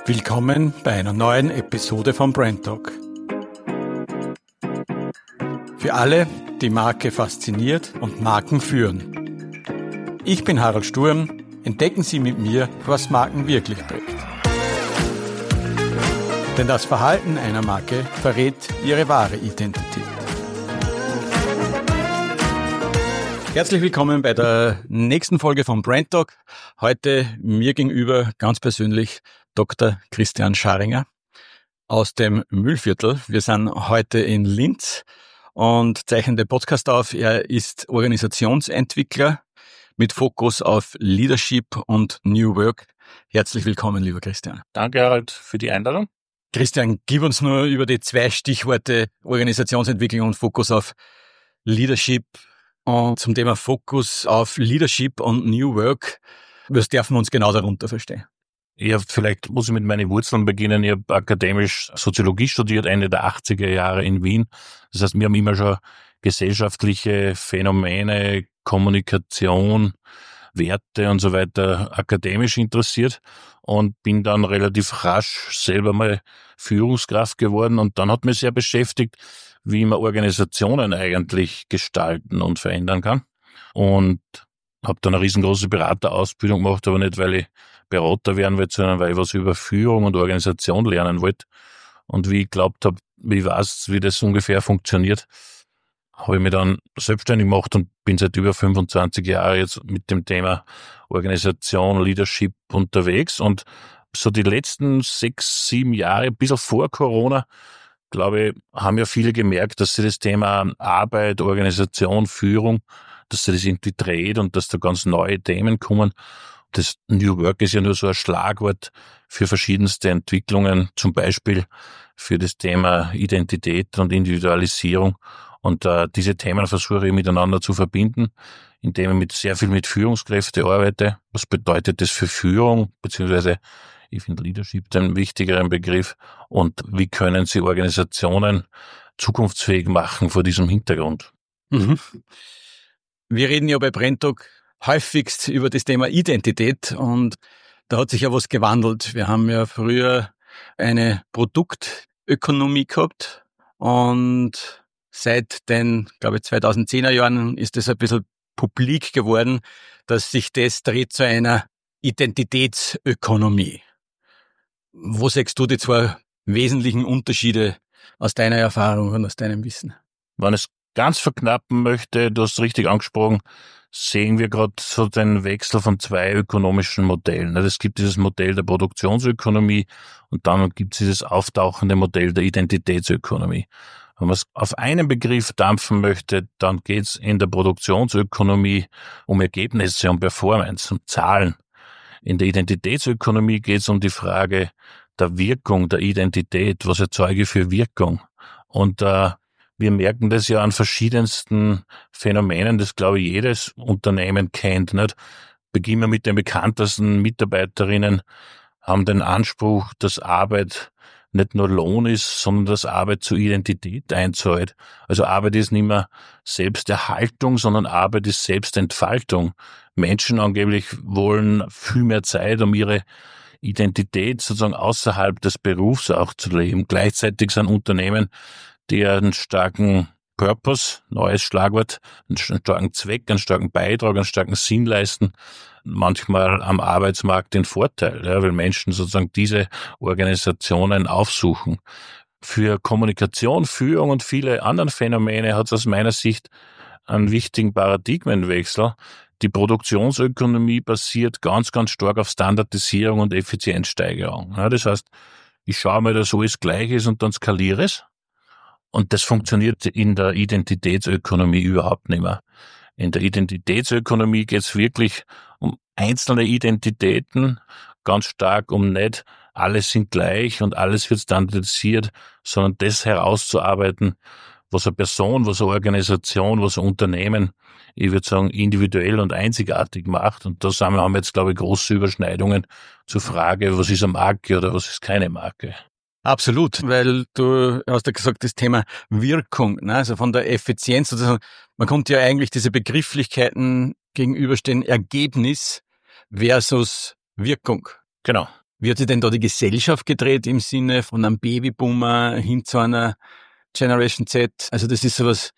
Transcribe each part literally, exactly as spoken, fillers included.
Willkommen bei einer neuen Episode von Brand Talk. Für alle, die Marke fasziniert und Marken führen. Ich bin Harald Sturm. Entdecken Sie mit mir, was Marken wirklich prägt. Denn das Verhalten einer Marke verrät ihre wahre Identität. Herzlich willkommen bei der nächsten Folge von Brand Talk. Heute mir gegenüber ganz persönlich Doktor Christian Scharinger aus dem Mühlviertel. Wir sind heute in Linz und zeichnen den Podcast auf. Er ist Organisationsentwickler mit Fokus auf Leadership und New Work. Herzlich willkommen, lieber Christian. Danke, Harald, für die Einladung. Christian, gib uns nur über die zwei Stichworte Organisationsentwicklung und Fokus auf Leadership. Und zum Thema Fokus auf Leadership und New Work, was dürfen wir uns genau darunter verstehen? Ja, vielleicht muss ich mit meinen Wurzeln beginnen. Ich habe akademisch Soziologie studiert, Ende der achtziger Jahre in Wien. Das heißt, wir haben immer schon gesellschaftliche Phänomene, Kommunikation, Werte und so weiter akademisch interessiert und bin dann relativ rasch selber mal Führungskraft geworden. Und dann hat mich sehr beschäftigt, wie man Organisationen eigentlich gestalten und verändern kann. Und habe dann eine riesengroße Beraterausbildung gemacht, aber nicht, weil ich Berater werden wollte, sondern weil ich was über Führung und Organisation lernen wollte. Und wie ich glaubt habe, wie ich weiß, wie das ungefähr funktioniert, habe ich mich dann selbstständig gemacht und bin seit über fünfundzwanzig Jahren jetzt mit dem Thema Organisation, Leadership unterwegs. Und so die letzten sechs, sieben Jahre, ein bisschen vor Corona, glaube ich, haben ja viele gemerkt, dass sie das Thema Arbeit, Organisation, Führung, dass sie das irgendwie dreht und dass da ganz neue Themen kommen. Das New Work ist ja nur so ein Schlagwort für verschiedenste Entwicklungen, zum Beispiel für das Thema Identität und Individualisierung. Und äh, diese Themen versuche ich miteinander zu verbinden, indem ich mit sehr viel mit Führungskräften arbeite. Was bedeutet das für Führung, beziehungsweise ich finde Leadership den wichtigeren Begriff. Und wie können Sie Organisationen zukunftsfähig machen vor diesem Hintergrund? Mhm. Wir reden ja bei Brand Talk häufigst über das Thema Identität und da hat sich ja was gewandelt. Wir haben ja früher eine Produktökonomie gehabt und seit den, glaube ich, zweitausendzehner Jahren ist es ein bisschen publik geworden, dass sich das dreht zu einer Identitätsökonomie. Wo siehst du die zwei wesentlichen Unterschiede aus deiner Erfahrung und aus deinem Wissen? Wenn ich es ganz verknappen möchte, du hast richtig angesprochen, sehen wir gerade so den Wechsel von zwei ökonomischen Modellen. Es gibt dieses Modell der Produktionsökonomie und dann gibt es dieses auftauchende Modell der Identitätsökonomie. Wenn man es auf einen Begriff dampfen möchte, dann geht es in der Produktionsökonomie um Ergebnisse, um Performance, um Zahlen. In der Identitätsökonomie geht es um die Frage der Wirkung, der Identität. Was erzeuge ich für Wirkung? Und äh, wir merken das ja an verschiedensten Phänomenen, das glaube ich jedes Unternehmen kennt. Nicht? Beginnen wir mit den bekanntesten Mitarbeiterinnen, haben den Anspruch, dass Arbeit nicht nur Lohn ist, sondern dass Arbeit zur Identität einzahlt. Also Arbeit ist nicht mehr Selbsterhaltung, sondern Arbeit ist Selbstentfaltung. Menschen angeblich wollen viel mehr Zeit, um ihre Identität sozusagen außerhalb des Berufs auch zu leben. Gleichzeitig sind Unternehmen, die einen starken Purpose, neues Schlagwort, einen starken Zweck, einen starken Beitrag, einen starken Sinn leisten, manchmal am Arbeitsmarkt den Vorteil, ja, weil Menschen sozusagen diese Organisationen aufsuchen. Für Kommunikation, Führung und viele andere Phänomene hat es aus meiner Sicht einen wichtigen Paradigmenwechsel. Die Produktionsökonomie basiert ganz, ganz stark auf Standardisierung und Effizienzsteigerung. Ja, das heißt, ich schaue mir, dass alles gleich ist und dann skaliere es. Und das funktioniert in der Identitätsökonomie überhaupt nicht mehr. In der Identitätsökonomie geht es wirklich um einzelne Identitäten, ganz stark um nicht, alles sind gleich und alles wird standardisiert, sondern das herauszuarbeiten, was eine Person, was eine Organisation, was ein Unternehmen, ich würde sagen, individuell und einzigartig macht. Und da haben wir jetzt, glaube ich, große Überschneidungen zur Frage, was ist eine Marke oder was ist keine Marke. Absolut, weil du hast ja gesagt, das Thema Wirkung, ne? Also von der Effizienz sozusagen, man konnte ja eigentlich diese Begrifflichkeiten gegenüberstehen, Ergebnis versus Wirkung. Genau. Wie hat sich denn da die Gesellschaft gedreht im Sinne von einem Babyboomer hin zu einer Generation Z? Also das ist sowas,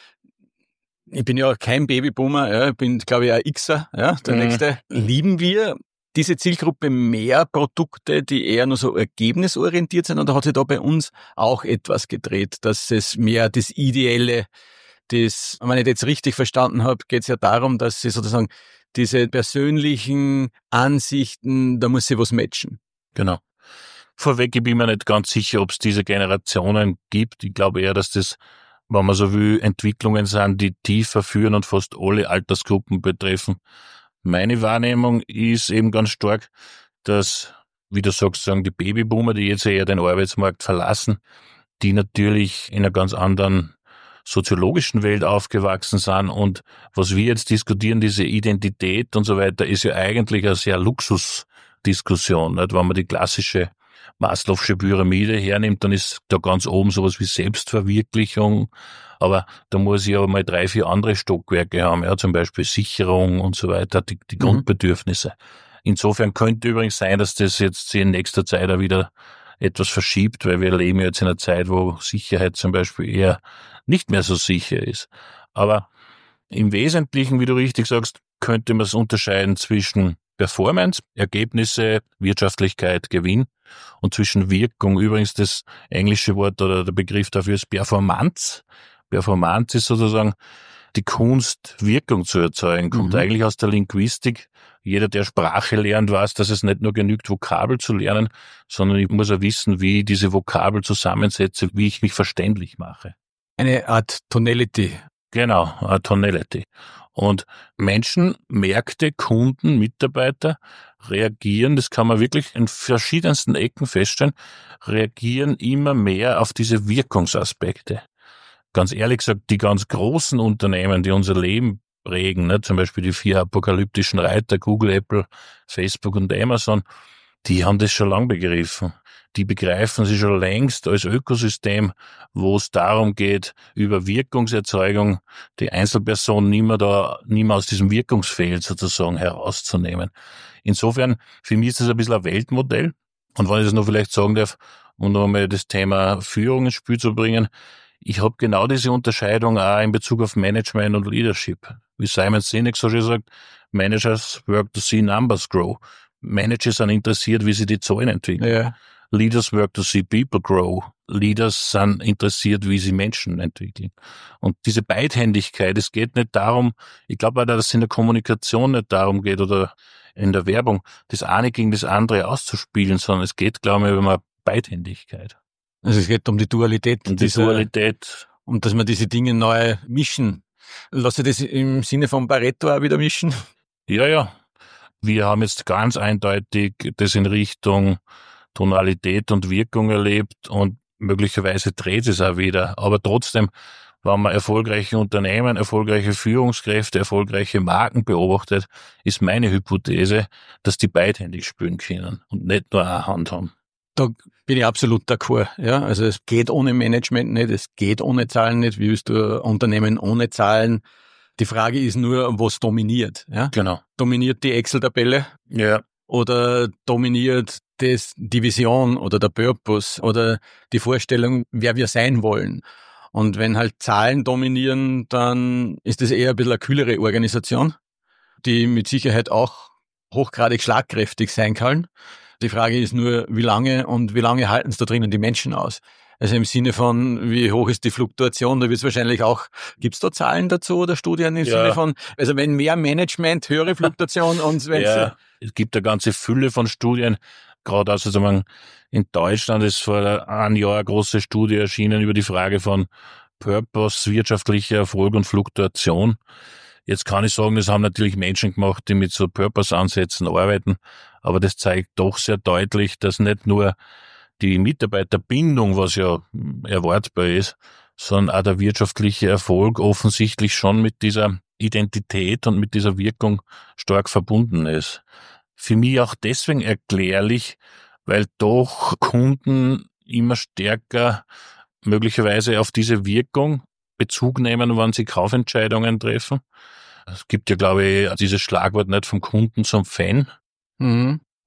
ich bin ja kein Babyboomer, ja, ich bin, glaube ich, ein Xer, ja, der Mhm. nächste. Lieben wir diese Zielgruppe mehr Produkte, die eher nur so ergebnisorientiert sind, oder hat sich da bei uns auch etwas gedreht, dass es mehr das Ideelle, das, wenn ich das jetzt richtig verstanden habe, geht es ja darum, dass sie sozusagen diese persönlichen Ansichten, da muss sie was matchen. Genau. Vorweg, ich bin mir nicht ganz sicher, ob es diese Generationen gibt. Ich glaube eher, dass das, wenn man so will, Entwicklungen sind, die tiefer führen und fast alle Altersgruppen betreffen. Meine Wahrnehmung ist eben ganz stark, dass, wie du sagst, sagen die Babyboomer, die jetzt eher den Arbeitsmarkt verlassen, die natürlich in einer ganz anderen soziologischen Welt aufgewachsen sind, und was wir jetzt diskutieren, diese Identität und so weiter, ist ja eigentlich eine sehr Luxusdiskussion, nicht? Wenn man die klassische Maslow'sche Pyramide hernimmt, dann ist da ganz oben sowas wie Selbstverwirklichung, aber da muss ich ja mal drei, vier andere Stockwerke haben, ja, zum Beispiel Sicherung und so weiter, die, die Mhm. Grundbedürfnisse. Insofern könnte übrigens sein, dass das jetzt in nächster Zeit auch wieder etwas verschiebt, weil wir leben jetzt in einer Zeit, wo Sicherheit zum Beispiel eher nicht mehr so sicher ist. Aber im Wesentlichen, wie du richtig sagst, könnte man es unterscheiden zwischen Performance, Ergebnisse, Wirtschaftlichkeit, Gewinn, und zwischen Wirkung. Übrigens das englische Wort oder der Begriff dafür ist Performance. Performance ist sozusagen die Kunst, Wirkung zu erzeugen, kommt Mhm. eigentlich aus der Linguistik. Jeder, der Sprache lernt, weiß, dass es nicht nur genügt, Vokabel zu lernen, sondern ich muss auch wissen, wie ich diese Vokabel zusammensetze, wie ich mich verständlich mache. Eine Art Tonality. Genau, a Tonality. Und Menschen, Märkte, Kunden, Mitarbeiter reagieren, das kann man wirklich in verschiedensten Ecken feststellen, reagieren immer mehr auf diese Wirkungsaspekte. Ganz ehrlich gesagt, die ganz großen Unternehmen, die unser Leben prägen, ne, zum Beispiel die vier apokalyptischen Reiter, Google, Apple, Facebook und Amazon, die haben das schon lang begriffen. Die begreifen sie schon längst als Ökosystem, wo es darum geht, über Wirkungserzeugung die Einzelperson nicht mehr da, nicht mehr aus diesem Wirkungsfeld sozusagen herauszunehmen. Insofern, für mich ist das ein bisschen ein Weltmodell. Und wenn ich das noch vielleicht sagen darf, um noch einmal das Thema Führung ins Spiel zu bringen, ich habe genau diese Unterscheidung auch in Bezug auf Management und Leadership. Wie Simon Sinek so schön sagt, Managers work to see numbers grow. Manager sind interessiert, wie sie die Zahlen entwickeln. Ja. Leaders work to see people grow. Leaders sind interessiert, wie sie Menschen entwickeln. Und diese Beidhändigkeit, es geht nicht darum, ich glaube auch, dass es in der Kommunikation nicht darum geht oder in der Werbung, das eine gegen das andere auszuspielen, sondern es geht, glaube ich, um eine Beidhändigkeit. Also es geht um die Dualität. Und die dieser, Dualität. Und dass man diese Dinge neu mischen. Lass ich das im Sinne von Pareto auch wieder mischen? Ja, ja. Wir haben jetzt ganz eindeutig das in Richtung Tonalität und Wirkung erlebt und möglicherweise dreht es auch wieder. Aber trotzdem, wenn man erfolgreiche Unternehmen, erfolgreiche Führungskräfte, erfolgreiche Marken beobachtet, ist meine Hypothese, dass die beidhändig spielen können und nicht nur eine Hand haben. Da bin ich absolut d'accord. Ja, also es geht ohne Management nicht, es geht ohne Zahlen nicht. Wie willst du ein Unternehmen ohne Zahlen? Die Frage ist nur, was dominiert. Ja? Genau. Dominiert die Excel-Tabelle? Ja. Oder dominiert das die Vision oder der Purpose oder die Vorstellung, wer wir sein wollen? Und wenn halt Zahlen dominieren, dann ist das eher ein bisschen eine kühlere Organisation, die mit Sicherheit auch hochgradig schlagkräftig sein kann. Die Frage ist nur, wie lange und wie lange halten es da drinnen die Menschen aus? Also im Sinne von, wie hoch ist die Fluktuation, da wird es wahrscheinlich auch, gibt es da Zahlen dazu oder Studien im Ja. Sinne von, also wenn mehr Management, höhere Fluktuation und wenn Ja, es gibt eine ganze Fülle von Studien, gerade also sagen, in Deutschland ist vor einem Jahr eine große Studie erschienen über die Frage von Purpose, wirtschaftlicher Erfolg und Fluktuation. Jetzt kann ich sagen, das haben natürlich Menschen gemacht, die mit so Purpose-Ansätzen arbeiten, aber das zeigt doch sehr deutlich, dass nicht nur die Mitarbeiterbindung, was ja erwartbar ist, sondern auch der wirtschaftliche Erfolg offensichtlich schon mit dieser Identität und mit dieser Wirkung stark verbunden ist. Für mich auch deswegen erklärlich, weil doch Kunden immer stärker möglicherweise auf diese Wirkung Bezug nehmen, wenn sie Kaufentscheidungen treffen. Es gibt ja, glaube ich, dieses Schlagwort nicht vom Kunden zum Fan. Mhm. Und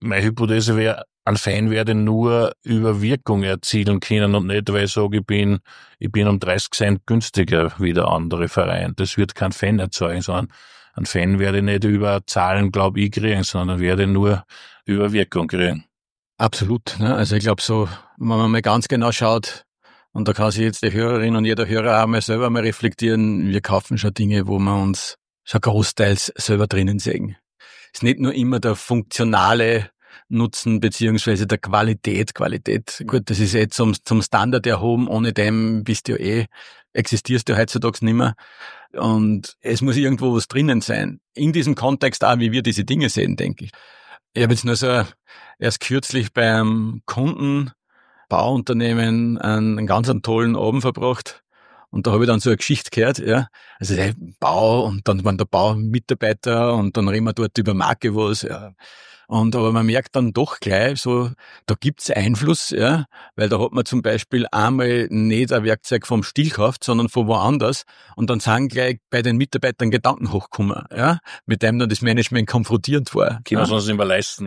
meine Hypothese wäre, ein Fan werde nur über Wirkung erzielen können und nicht, weil ich sage, ich bin, ich bin um dreißig Cent günstiger wie der andere Verein. Das wird kein Fan erzeugen, sondern ein Fan werde ich nicht über Zahlen, glaube ich, kriegen, sondern werde nur über Wirkung kriegen. Absolut. Ne? Also ich glaube so, wenn man mal ganz genau schaut, und da kann sich jetzt die Hörerin und jeder Hörer auch mal selber mal reflektieren, wir kaufen schon Dinge, wo wir uns schon großteils selber drinnen sehen. Es ist nicht nur immer der funktionale Nutzen beziehungsweise der Qualität. Qualität, gut, das ist eh zum, zum Standard erhoben, ohne dem bist du ja eh, existierst du heutzutage nicht mehr. Und es muss irgendwo was drinnen sein. In diesem Kontext auch, wie wir diese Dinge sehen, denke ich. Ich habe jetzt nur so erst kürzlich beim Kunden, Bauunternehmen, einen, einen ganz einen tollen Abend verbracht. Und da habe ich dann so eine Geschichte gehört, ja. Also der Bau und dann waren der Baumitarbeiter und dann reden wir dort über Marke was, ja. Und aber man merkt dann doch gleich so, da gibt's Einfluss, ja, weil da hat man zum Beispiel einmal nicht ein Werkzeug vom Stiel gekauft, sondern von woanders und dann sind gleich bei den Mitarbeitern Gedanken hochgekommen, ja, mit dem dann das Management konfrontierend war. Können wir uns nicht mehr leisten.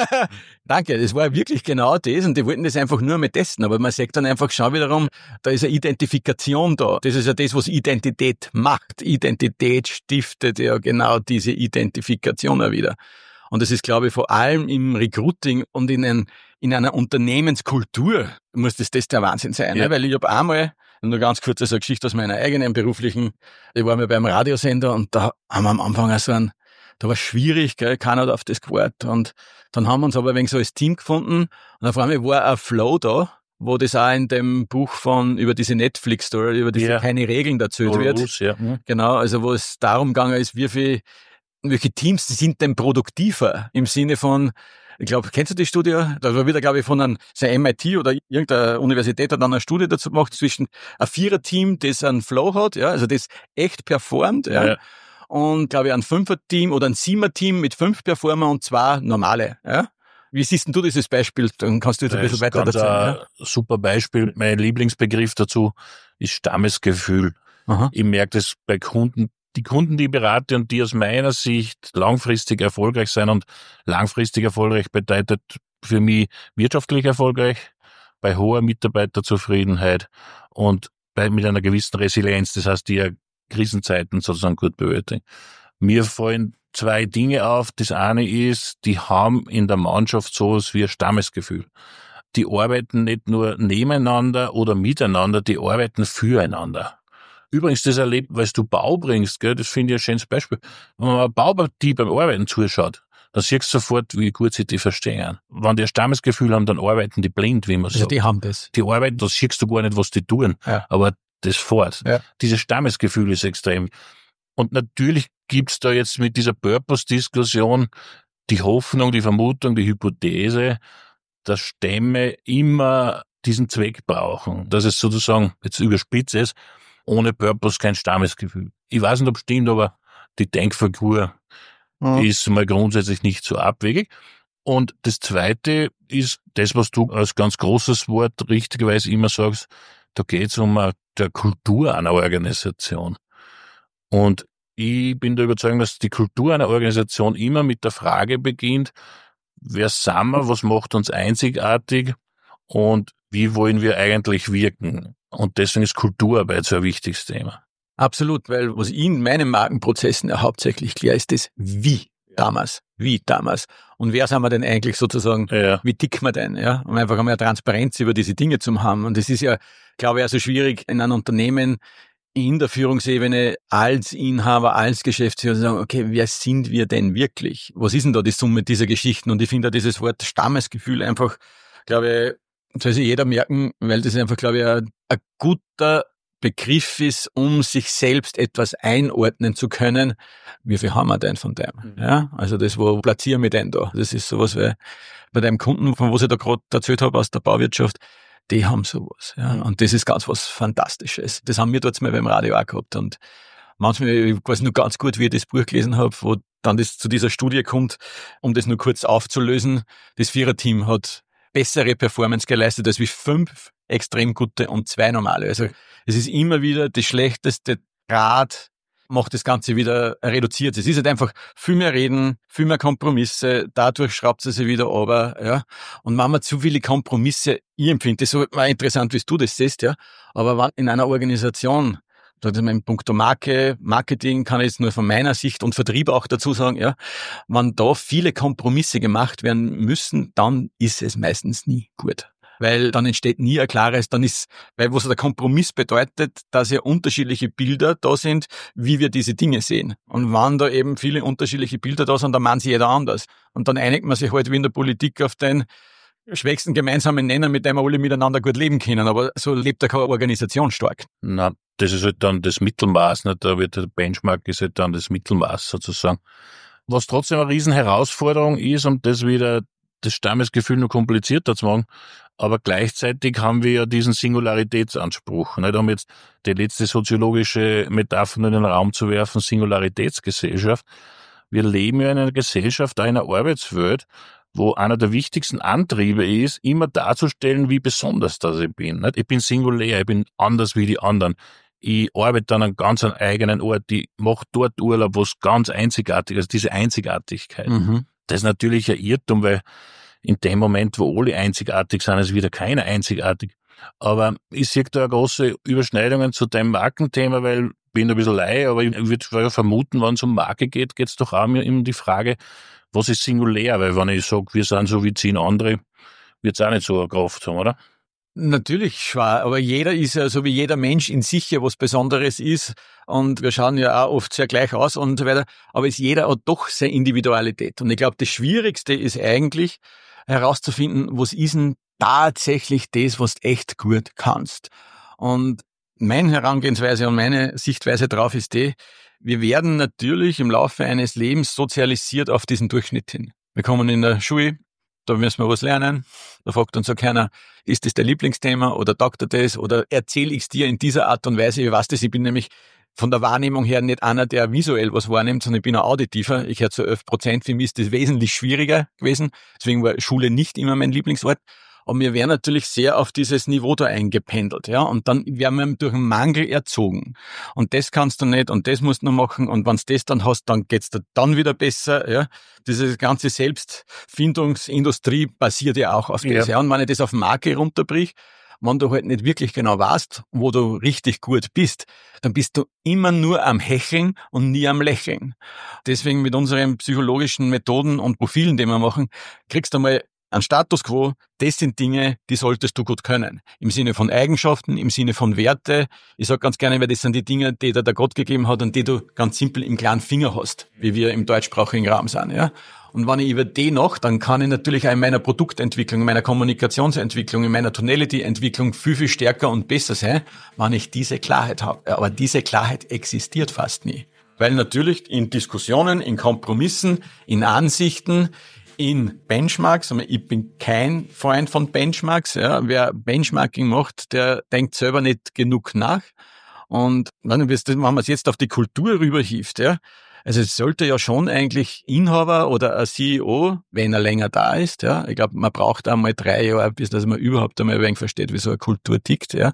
Danke, das war wirklich genau das und die wollten das einfach nur mal testen, aber man sagt dann einfach schon wiederum, da ist eine Identifikation da. Das ist ja das, was Identität macht. Identität stiftet ja genau diese Identifikation auch wieder. Und das ist, glaube ich, vor allem im Recruiting und in, ein, in einer Unternehmenskultur muss das, das der Wahnsinn sein. Ja. Ne? Weil ich habe einmal, nur ganz kurz als eine Geschichte aus meiner eigenen beruflichen, ich war mal beim Radiosender und da haben wir am Anfang auch so ein, da war es schwierig, gell? Keiner hat auf das gewartet. Und dann haben wir uns aber ein wenig so als Team gefunden und auf einmal war ein Flow da, wo das auch in dem Buch von, über diese Netflix-Story, über diese ja. keine Regeln erzählt wird. Rules, ja. Genau, also wo es darum gegangen ist, wie viel welche Teams sind denn produktiver im Sinne von, ich glaube, kennst du die Studie? Da war wieder, glaube ich, von einem so M I T oder irgendeiner Universität hat dann eine Studie dazu gemacht zwischen ein Vierer-Team, das einen Flow hat, ja, also das echt performt, ja, ja. Und, glaube ich, ein Fünfer-Team oder ein Siemer-Team mit fünf Performer und zwei normale, ja. Wie siehst denn du dieses Beispiel? Dann kannst du jetzt ein bisschen weiter dazu. Ja? Super Beispiel. Mein Lieblingsbegriff dazu ist Stammesgefühl. Aha. Ich merke das bei Kunden. Die Kunden, die ich berate und die aus meiner Sicht langfristig erfolgreich sein und langfristig erfolgreich bedeutet für mich wirtschaftlich erfolgreich, bei hoher Mitarbeiterzufriedenheit und bei, mit einer gewissen Resilienz, das heißt, die ja Krisenzeiten sozusagen gut bewältigen. Mir fallen zwei Dinge auf. Das eine ist, die haben in der Mannschaft sowas wie ein Stammesgefühl. Die arbeiten nicht nur nebeneinander oder miteinander, die arbeiten füreinander. Übrigens, das erlebt, weil du Bau bringst, gell, das finde ich ein schönes Beispiel. Wenn man einer Baupartie beim Arbeiten zuschaut, dann siehst du sofort, wie gut sie die verstehen. Wenn die ein Stammesgefühl haben, dann arbeiten die blind, wie man also sagt. Die haben das. Die arbeiten, das siehst du gar nicht, was die tun. Ja. Aber das fährt. Ja. Dieses Stammesgefühl ist extrem. Und natürlich gibt's da jetzt mit dieser Purpose-Diskussion die Hoffnung, die Vermutung, die Hypothese, dass Stämme immer diesen Zweck brauchen. Dass es sozusagen, jetzt überspitzt ist, ohne Purpose kein Stammesgefühl. Ich weiß nicht, ob es stimmt, aber die Denkfigur mhm. ist mal grundsätzlich nicht so abwegig. Und das Zweite ist das, was du als ganz großes Wort richtigerweise immer sagst, da geht es um eine, der Kultur einer Organisation. Und ich bin der Überzeugung, dass die Kultur einer Organisation immer mit der Frage beginnt, wer sind wir, was macht uns einzigartig und wie wollen wir eigentlich wirken? Und deswegen ist Kulturarbeit so ein wichtiges Thema. Absolut, weil was ich in meinen Markenprozessen ja hauptsächlich klar ist, das Wie damals. Wie damals. Und wer sind wir denn eigentlich sozusagen, ja. Wie ticken wir denn? Ja? Um einfach einmal eine Transparenz über diese Dinge zu haben. Und das ist ja, glaube ich, auch so schwierig in einem Unternehmen in der Führungsebene als Inhaber, als Geschäftsführer zu sagen, okay, wer sind wir denn wirklich? Was ist denn da die Summe dieser Geschichten? Und ich finde dieses Wort Stammesgefühl einfach, glaube ich, soll sich jeder merken, weil das einfach, glaube ich, ein, ein guter Begriff ist, um sich selbst etwas einordnen zu können. Wie viel haben wir denn von dem? Mhm. Ja, also das, wo platzieren wir denn da? Das ist sowas, weil bei deinem Kunden, von was ich da gerade erzählt habe aus der Bauwirtschaft, die haben sowas. Ja, mhm. Und das ist ganz was Fantastisches. Das haben wir dort mal beim Radio auch gehabt. Und manchmal, ich weiß nur ganz gut, wie ich das Buch gelesen habe, wo dann das zu dieser Studie kommt, um das nur kurz aufzulösen. Das Viererteam hat bessere Performance geleistet als wie fünf extrem gute und zwei normale. Also es ist immer wieder das schlechteste Grad macht das Ganze wieder reduziert. Es ist halt einfach viel mehr Reden, viel mehr Kompromisse, dadurch schraubt sie sich wieder runter, ja. Und wenn man zu viele Kompromisse, ich empfinde, das ist mal interessant, wie du das siehst, ja. Aber wenn in einer Organisation, das ist in puncto Marke, Marketing kann ich jetzt nur von meiner Sicht und Vertrieb auch dazu sagen, ja, wenn da viele Kompromisse gemacht werden müssen, dann ist es meistens nie gut. Weil dann entsteht nie ein klares, dann ist, weil was der Kompromiss bedeutet, dass ja unterschiedliche Bilder da sind, wie wir diese Dinge sehen. Und wenn da eben viele unterschiedliche Bilder da sind, dann meint sich jeder anders. Und dann einigt man sich halt wie in der Politik auf den schwächsten gemeinsamen Nenner, mit dem wir alle miteinander gut leben können. Aber so lebt ja keine Organisation stark. Na, das ist halt dann das Mittelmaß, nicht? Da wird der Benchmark ist halt dann das Mittelmaß sozusagen. Was trotzdem eine riesen Herausforderung ist, um das wieder das Stammesgefühl noch komplizierter zu machen, aber gleichzeitig haben wir ja diesen Singularitätsanspruch. Nicht? Um jetzt die letzte soziologische Metapher in den Raum zu werfen, Singularitätsgesellschaft. Wir leben ja in einer Gesellschaft, da in einer Arbeitswelt, wo einer der wichtigsten Antriebe ist, immer darzustellen, wie besonders das ich bin. Nicht? Ich bin singulär, ich bin anders wie die anderen. Ich arbeite an einem ganz eigenen Ort, ich mache dort Urlaub, was ganz einzigartig ist, also diese Einzigartigkeit. Mhm. Das ist natürlich ein Irrtum, weil in dem Moment, wo alle einzigartig sind, ist wieder keiner einzigartig. Aber ich sehe da große Überschneidungen zu deinem Markenthema, weil ich bin ein bisschen lei, aber ich würde vermuten, wenn es um Marke geht, geht es doch auch mir um die Frage, was ist singulär? Weil wenn ich sage, wir sind so wie zehn andere, wird es auch nicht so eine Kraft haben, oder? Natürlich schwer, aber jeder ist ja, so wie jeder Mensch in sich ja was Besonderes ist und wir schauen ja auch oft sehr gleich aus und so weiter, aber ist jeder hat doch seine Individualität und ich glaube, das Schwierigste ist eigentlich herauszufinden, was ist denn tatsächlich das, was du echt gut kannst. Und meine Herangehensweise und meine Sichtweise drauf ist die, wir werden natürlich im Laufe eines Lebens sozialisiert auf diesen Durchschnitt hin. Wir kommen in der Schule, da müssen wir was lernen. Da fragt uns so keiner, ist das dein Lieblingsthema oder taugt dir das oder erzähle ich es dir in dieser Art und Weise? Ich weiß das, ich bin nämlich von der Wahrnehmung her nicht einer, der visuell was wahrnimmt, sondern ich bin ein Auditiver. Ich höre zu elf Prozent. Für mich ist das wesentlich schwieriger gewesen. Deswegen war Schule nicht immer mein Lieblingsort. Aber wir werden natürlich sehr auf dieses Niveau da eingependelt, ja. Und dann werden wir durch einen Mangel erzogen. Und das kannst du nicht und das musst du noch machen. Und wenn du das dann hast, dann geht's dir dann wieder besser, ja. Diese ganze Selbstfindungsindustrie basiert ja auch auf das, ja. Und wenn ich das auf Marke runterbrich, wenn du halt nicht wirklich genau weißt, wo du richtig gut bist, dann bist du immer nur am Hecheln und nie am Lächeln. Deswegen mit unseren psychologischen Methoden und Profilen, die wir machen, kriegst du mal ein Status quo, das sind Dinge, die solltest du gut können. Im Sinne von Eigenschaften, im Sinne von Werte. Ich sage ganz gerne, weil das sind die Dinge, die dir der Gott gegeben hat und die du ganz simpel im kleinen Finger hast, wie wir im deutschsprachigen Raum sind, ja. Und wenn ich über die noch, dann kann ich natürlich auch in meiner Produktentwicklung, in meiner Kommunikationsentwicklung, in meiner Tonality-Entwicklung viel, viel stärker und besser sein, wenn ich diese Klarheit habe. Aber diese Klarheit existiert fast nie. Weil natürlich in Diskussionen, in Kompromissen, in Ansichten, in Benchmarks, ich bin kein Freund von Benchmarks, ja. Wer Benchmarking macht, der denkt selber nicht genug nach. Und wenn man es jetzt auf die Kultur rüberhieft, ja, also es sollte ja schon eigentlich Inhaber oder ein C E O, wenn er länger da ist, ja. Ich glaube, man braucht einmal drei Jahre, bis dass man überhaupt einmal ein wenig versteht, wie so eine Kultur tickt, ja.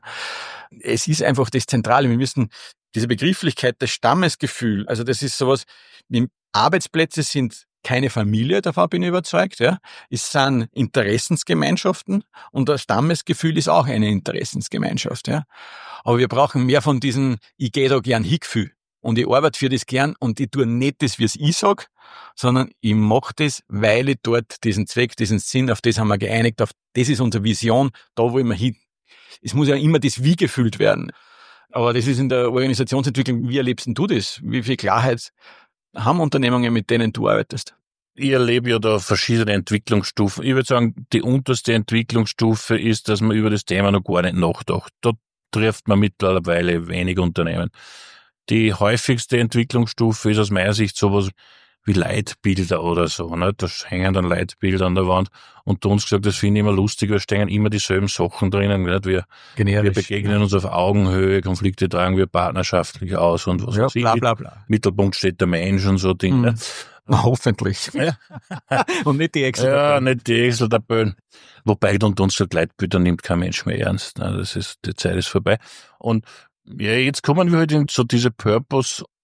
Es ist einfach das Zentrale. Wir müssen diese Begrifflichkeit, das Stammesgefühl, also das ist sowas, Arbeitsplätze sind keine Familie, davon bin ich überzeugt, ja. Es sind Interessensgemeinschaften und das Stammesgefühl ist auch eine Interessensgemeinschaft, ja. Aber wir brauchen mehr von diesen, ich gehe da gern hingefühl. Und ich arbeite für das gern und ich tue nicht das, wie es ich sag, sondern ich mache das, weil ich dort diesen Zweck, diesen Sinn, auf das haben wir geeinigt, auf das ist unsere Vision, da wollen wir hin. Es muss ja immer das Wie gefüllt werden. Aber das ist in der Organisationsentwicklung, wie erlebst denn du das? Wie viel Klarheit haben Unternehmungen, mit denen du arbeitest? Ich erlebe ja da verschiedene Entwicklungsstufen. Ich würde sagen, die unterste Entwicklungsstufe ist, dass man über das Thema noch gar nicht nachdenkt. Da trifft man mittlerweile wenig Unternehmen. Die häufigste Entwicklungsstufe ist aus meiner Sicht sowas wie Leitbilder oder so. Ne? Da hängen dann Leitbilder an der Wand. Und du uns gesagt, das finde ich immer lustig, weil stehen immer dieselben Sachen drinnen. Nicht? Wir, wir begegnen ja. uns auf Augenhöhe, Konflikte tragen wir partnerschaftlich aus und was ja, weiß ich. Bla, bla, bla. Mittelpunkt steht der Mensch und so Dinge. Mhm. Na, hoffentlich. Ja. Und nicht die Excel. Ja, nicht die Excel-Tabellen. Wobei unter uns gesagt, Leitbilder nimmt kein Mensch mehr ernst. Ne? Das ist, die Zeit ist vorbei. Und ja, jetzt kommen wir halt in so diese Purpose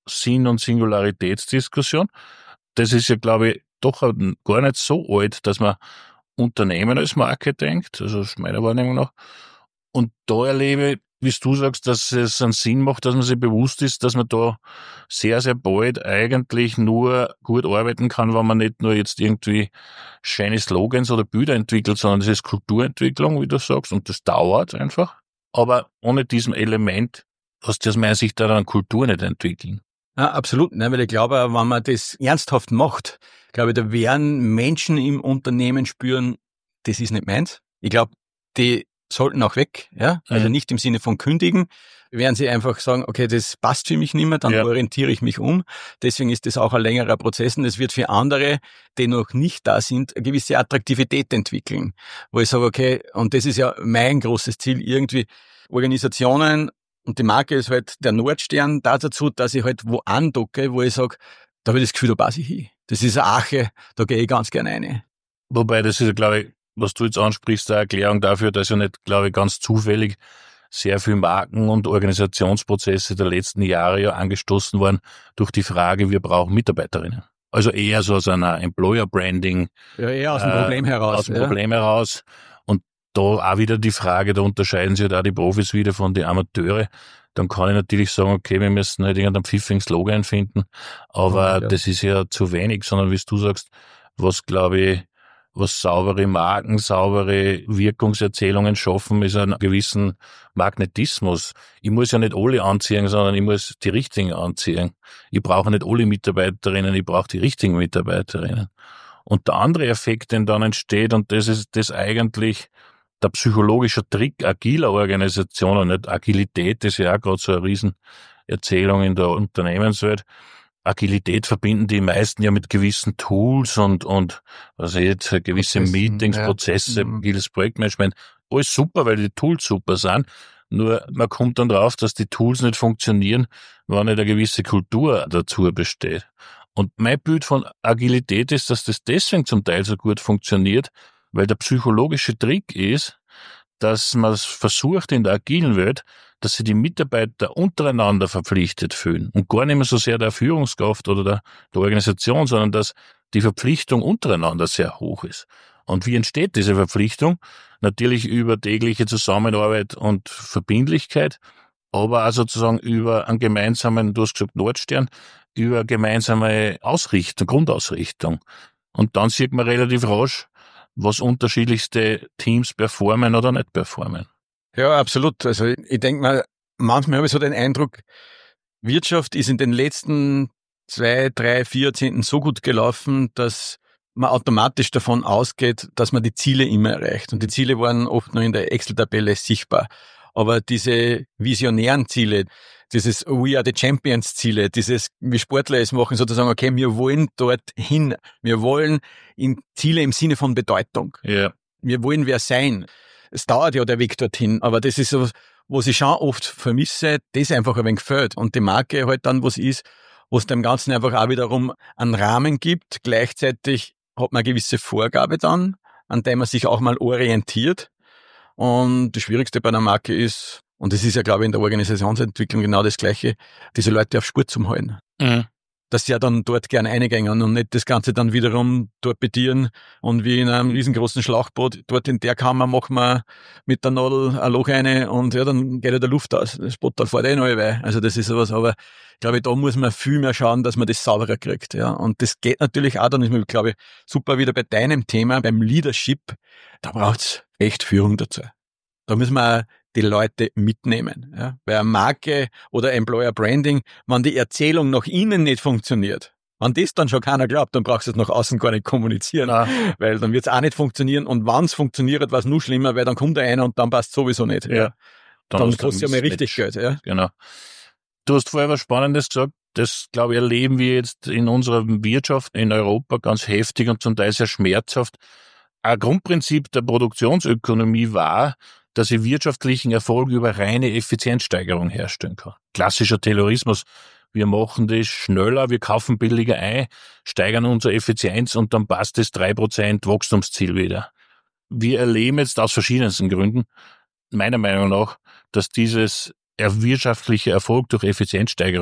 Sinn- und Singularitätsdiskussion. Das ist ja, glaube ich, doch gar nicht so alt, dass man Unternehmen als Marke denkt, also aus meiner Wahrnehmung nach. Und da erlebe ich, wie du sagst, dass es einen Sinn macht, dass man sich bewusst ist, dass man da sehr, sehr bald eigentlich nur gut arbeiten kann, wenn man nicht nur jetzt irgendwie schöne Slogans oder Bilder entwickelt, sondern das ist Kulturentwicklung, wie du sagst, und das dauert einfach. Aber ohne diesem Element hast du aus meiner Sicht daran Kultur nicht entwickeln. Ja, absolut, ne, weil ich glaube, wenn man das ernsthaft macht, glaube ich, da werden Menschen im Unternehmen spüren, das ist nicht meins. Ich glaube, die sollten auch weg, ja, also Mhm. nicht im Sinne von kündigen, werden sie einfach sagen, okay, das passt für mich nicht mehr, dann Ja. orientiere ich mich um. Deswegen ist das auch ein längerer Prozess und es wird für andere, die noch nicht da sind, eine gewisse Attraktivität entwickeln, wo ich sage, okay, und das ist ja mein großes Ziel, irgendwie Organisationen, und die Marke ist halt der Nordstern da dazu, dass ich halt wo andocke, wo ich sage, da habe ich das Gefühl, da passe ich hin. Das ist eine Ache, da gehe ich ganz gerne rein. Wobei, das ist ja, glaube ich, was du jetzt ansprichst, eine Erklärung dafür, dass ja nicht, glaube ich, ganz zufällig sehr viel Marken- und Organisationsprozesse der letzten Jahre ja angestoßen waren durch die Frage, wir brauchen Mitarbeiterinnen. Also eher so aus einer Employer-Branding. Ja, eher aus dem äh, Problem heraus. Aus dem ja. Problem heraus. Und da auch wieder die Frage, da unterscheiden sich ja da die Profis wieder von den Amateure. Dann kann ich natürlich sagen, okay, wir müssen halt irgendeinen pfiffigen Slogan finden, aber Ja, ja. das ist ja zu wenig, sondern wie du sagst, was, glaube ich, was saubere Marken, saubere Wirkungserzählungen schaffen, ist einen gewissen Magnetismus. Ich muss ja nicht alle anziehen, sondern ich muss die richtigen anziehen. Ich brauche nicht alle Mitarbeiterinnen, ich brauche die richtigen Mitarbeiterinnen. Und der andere Effekt, den dann entsteht, und das ist das eigentlich der psychologische Trick agiler Organisationen, nicht? Agilität ist ja auch gerade so eine Riesenerzählung in der Unternehmenswelt. Agilität verbinden die meisten ja mit gewissen Tools und, und, was ich jetzt, gewisse Prozessen, Meetings, ja. Prozesse, Mhm. agiles Projektmanagement. Alles super, weil die Tools super sind. Nur man kommt dann drauf, dass die Tools nicht funktionieren, wenn nicht eine gewisse Kultur dazu besteht. Und mein Bild von Agilität ist, dass das deswegen zum Teil so gut funktioniert, weil der psychologische Trick ist, dass man versucht in der agilen Welt, dass sich die Mitarbeiter untereinander verpflichtet fühlen und gar nicht mehr so sehr der Führungskraft oder der, der Organisation, sondern dass die Verpflichtung untereinander sehr hoch ist. Und wie entsteht diese Verpflichtung? Natürlich über tägliche Zusammenarbeit und Verbindlichkeit, aber auch sozusagen über einen gemeinsamen, du hast gesagt Nordstern, über gemeinsame Ausrichtung, Grundausrichtung. Und dann sieht man relativ rasch, was unterschiedlichste Teams performen oder nicht performen. Ja, absolut. Also ich, ich denke mal, manchmal habe ich so den Eindruck, Wirtschaft ist in den letzten zwei, drei, vier Jahrzehnten so gut gelaufen, dass man automatisch davon ausgeht, dass man die Ziele immer erreicht. Und die Ziele waren oft nur in der Excel-Tabelle sichtbar. Aber diese visionären Ziele, dieses We are the Champions Ziele, dieses, wie Sportler es machen, sozusagen, okay, wir wollen dorthin. Wir wollen in Ziele im Sinne von Bedeutung. Ja. Wir wollen wer sein. Es dauert ja der Weg dorthin, aber das ist so, was ich schon oft vermisse, das einfach ein wenig fehlt. Und die Marke halt dann was ist, wo es dem Ganzen einfach auch wiederum einen Rahmen gibt. Gleichzeitig hat man eine gewisse Vorgabe dann, an der man sich auch mal orientiert. Und das Schwierigste bei einer Marke ist, und das ist ja, glaube ich, in der Organisationsentwicklung genau das Gleiche, diese Leute auf Spur zu halten. Mhm. Dass sie ja dann dort gern eingängen und nicht das Ganze dann wiederum torpedieren und wie in einem riesengroßen Schlauchboot, dort in der Kammer machen wir mit der Nadel ein Loch rein und ja, dann geht ja der Luft aus. Das Boot dann fährt eh noch weh. Also das ist sowas, aber ich glaube, da muss man viel mehr schauen, dass man das sauberer kriegt. Ja. Und das geht natürlich auch, dann ist man, glaube ich, super wieder bei deinem Thema, beim Leadership, da braucht's echt Führung dazu. Da müssen wir auch die Leute mitnehmen. Ja. Bei einer Marke oder Employer Branding, wenn die Erzählung nach innen nicht funktioniert, wenn das dann schon keiner glaubt, dann brauchst du es nach außen gar nicht kommunizieren, Nein. weil dann wird es auch nicht funktionieren und wenn es funktioniert, war es nur schlimmer, weil dann kommt da einer und dann passt sowieso nicht. Ja. Ja. Dann, hast du kostet ja ein mal richtig Mismatch. Geld. Ja. Genau. Du hast vorher was Spannendes gesagt. Das, glaube ich, erleben wir jetzt in unserer Wirtschaft in Europa ganz heftig und zum Teil sehr schmerzhaft. Ein Grundprinzip der Produktionsökonomie war, dass ich wirtschaftlichen Erfolg über reine Effizienzsteigerung herstellen kann. Klassischer Taylorismus. Wir machen das schneller, wir kaufen billiger ein, steigern unsere Effizienz und dann passt das drei Prozent Wachstumsziel wieder. Wir erleben jetzt aus verschiedensten Gründen, meiner Meinung nach, dass dieses wirtschaftliche Erfolg durch Effizienzsteigerung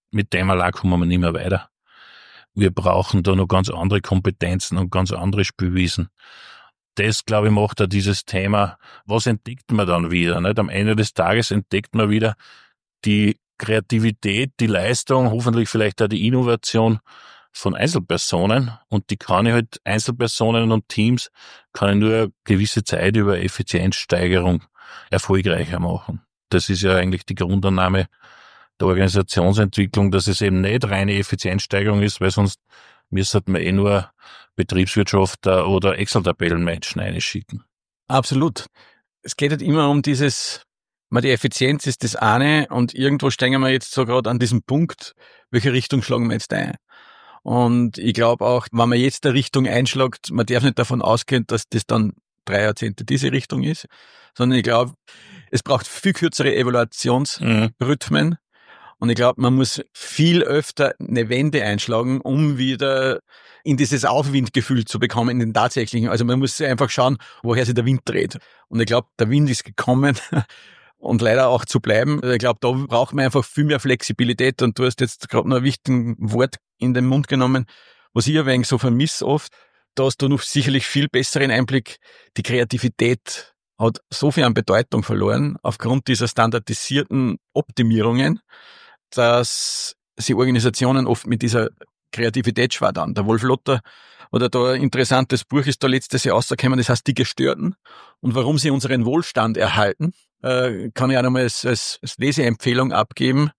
mit dem allein kommen wir nicht mehr weiter. Wir brauchen da noch ganz andere Kompetenzen und ganz andere Spielwiesen. Das, glaube ich, macht da dieses Thema, was entdeckt man dann wieder? Nicht? Am Ende des Tages entdeckt man wieder die Kreativität, die Leistung, hoffentlich vielleicht auch die Innovation von Einzelpersonen, und die kann ich halt Einzelpersonen und Teams kann ich nur eine gewisse Zeit über Effizienzsteigerung erfolgreicher machen. Das ist ja eigentlich die Grundannahme der Organisationsentwicklung, dass es eben nicht reine Effizienzsteigerung ist, weil sonst müsste man eh nur Betriebswirtschaft oder Excel-Tabellenmenschen einschicken. Absolut. Es geht halt immer um dieses, mal die Effizienz ist das eine, und irgendwo stehen wir jetzt so gerade an diesem Punkt, welche Richtung schlagen wir jetzt ein? Und ich glaube auch, wenn man jetzt eine Richtung einschlägt, man darf nicht davon ausgehen, dass das dann drei Jahrzehnte diese Richtung ist, sondern ich glaube, es braucht viel kürzere Evaluationsrhythmen. Mhm. Und ich glaube, man muss viel öfter eine Wende einschlagen, um wieder in dieses Aufwindgefühl zu bekommen, in den tatsächlichen. Also man muss einfach schauen, woher sich der Wind dreht. Und ich glaube, der Wind ist gekommen und leider auch zu bleiben. Ich glaube, da braucht man einfach viel mehr Flexibilität. Und du hast jetzt gerade noch ein wichtiges Wort in den Mund genommen, was ich ein wenig so vermisse oft. Da hast du noch sicherlich viel besseren Einblick. Die Kreativität hat so viel an Bedeutung verloren aufgrund dieser standardisierten Optimierungen, dass sie Organisationen oft mit dieser Kreativität schwadern. Der Wolf Lotter oder da ein interessantes Buch ist da letztes Jahr rausgekommen, das heißt Die Gestörten, und warum sie unseren Wohlstand erhalten, äh, kann ich auch nochmal als, als, als Leseempfehlung abgeben.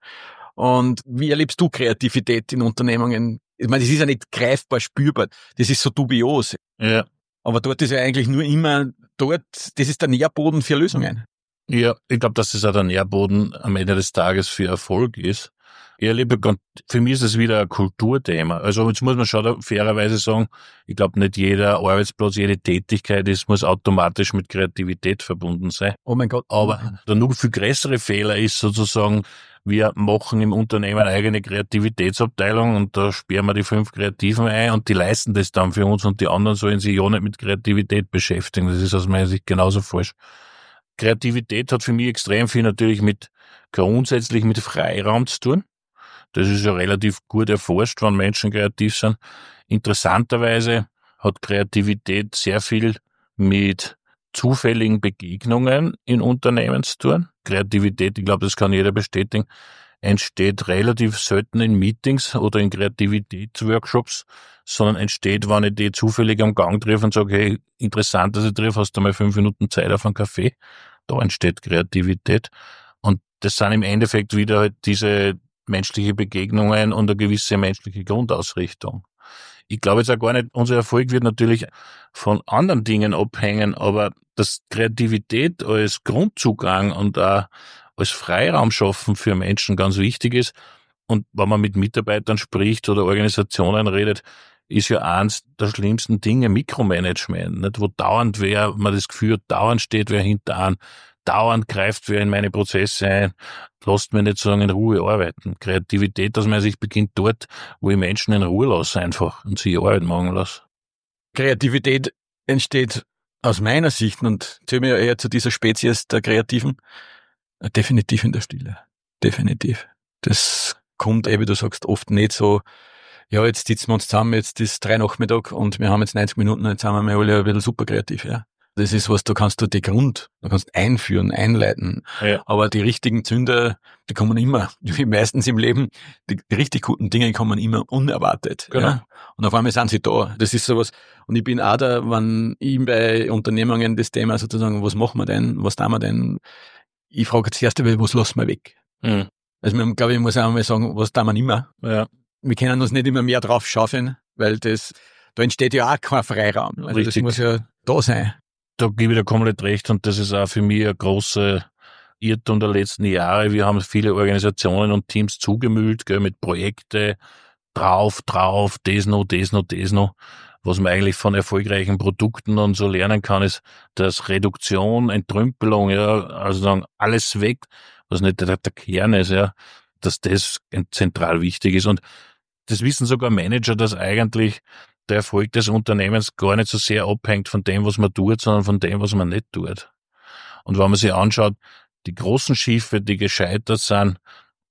Und wie erlebst du Kreativität in Unternehmungen? Ich meine, das ist ja nicht greifbar spürbar, das ist so dubios. Ja. Aber dort ist ja eigentlich nur immer dort, das ist der Nährboden für Lösungen. Ja, ich glaube, dass das auch der Nährboden am Ende des Tages für Erfolg ist. Ich erlebe, für mich ist es wieder ein Kulturthema. Also jetzt muss man schon fairerweise sagen, ich glaube, nicht jeder Arbeitsplatz, jede Tätigkeit ist, muss automatisch mit Kreativität verbunden sein. Oh mein Gott. Aber der noch viel größere Fehler ist sozusagen, wir machen im Unternehmen eine eigene Kreativitätsabteilung und da sperren wir die fünf Kreativen ein und die leisten das dann für uns und die anderen sollen sich ja nicht mit Kreativität beschäftigen. Das ist aus meiner Sicht genauso falsch. Kreativität hat für mich extrem viel natürlich mit, grundsätzlich mit Freiraum zu tun. Das ist ja relativ gut erforscht, wenn Menschen kreativ sind. Interessanterweise hat Kreativität sehr viel mit zufälligen Begegnungen in Unternehmen zu tun. Kreativität, ich glaube, das kann jeder bestätigen, entsteht relativ selten in Meetings oder in Kreativitätsworkshops, sondern entsteht, wenn ich die zufällig am Gang treffe und sage, hey, interessant, dass ich treffe, hast du mal fünf Minuten Zeit auf einen Kaffee? Da entsteht Kreativität. Und das sind im Endeffekt wieder halt diese menschliche Begegnungen und eine gewisse menschliche Grundausrichtung. Ich glaube jetzt auch gar nicht, unser Erfolg wird natürlich von anderen Dingen abhängen, aber dass Kreativität als Grundzugang und auch als Freiraum schaffen für Menschen ganz wichtig ist. Und wenn man mit Mitarbeitern spricht oder Organisationen redet, ist ja eins der schlimmsten Dinge Mikromanagement, nicht? Wo dauernd wer, man das Gefühl hat, dauernd steht wer hinter an, dauernd greift wer in meine Prozesse ein, lasst mir nicht so lange in Ruhe arbeiten. Kreativität aus meiner Sicht beginnt dort, wo ich Menschen in Ruhe lasse einfach und sie Arbeit machen lasse. Kreativität entsteht aus meiner Sicht, und zähle mir ja eher zu dieser Spezies der Kreativen, definitiv in der Stille. Definitiv. Das kommt, eh, wie du sagst, oft nicht so, ja, jetzt sitzen wir uns zusammen, jetzt ist drei Nachmittag und wir haben jetzt neunzig Minuten, jetzt sind wir mal alle ein bisschen super kreativ, ja. Das ist was, da kannst du die Grund, da kannst einführen, einleiten. Ja. Aber die richtigen Zünder, die kommen immer, wie meistens im Leben, die, die richtig guten Dinge kommen immer unerwartet. Genau. Ja. Und auf einmal sind sie da. Das ist sowas. Und ich bin auch da, wenn ich bei Unternehmungen das Thema sozusagen, was machen wir denn, was tun wir denn? Ich frage jetzt erst einmal, was lassen wir weg? Mhm. Also man, glaube ich, muss auch einmal sagen, was tun wir nicht mehr? Ja. Wir können uns nicht immer mehr drauf schaufeln, weil das, da entsteht ja auch kein Freiraum. Also richtig. Das muss ja da sein. Da gebe ich dir komplett recht und das ist auch für mich ein großer Irrtum der letzten Jahre. Wir haben viele Organisationen und Teams zugemüllt, gell, mit Projekte, drauf, drauf, das noch, das noch, das noch. Was man eigentlich von erfolgreichen Produkten und so lernen kann, ist, dass Reduktion, Entrümpelung, ja, also sagen, alles weg, was nicht der, der Kern ist, ja, dass das zentral wichtig ist. Und das wissen sogar Manager, dass eigentlich der Erfolg des Unternehmens gar nicht so sehr abhängt von dem, was man tut, sondern von dem, was man nicht tut. Und wenn man sich anschaut, die großen Schiffe, die gescheitert sind,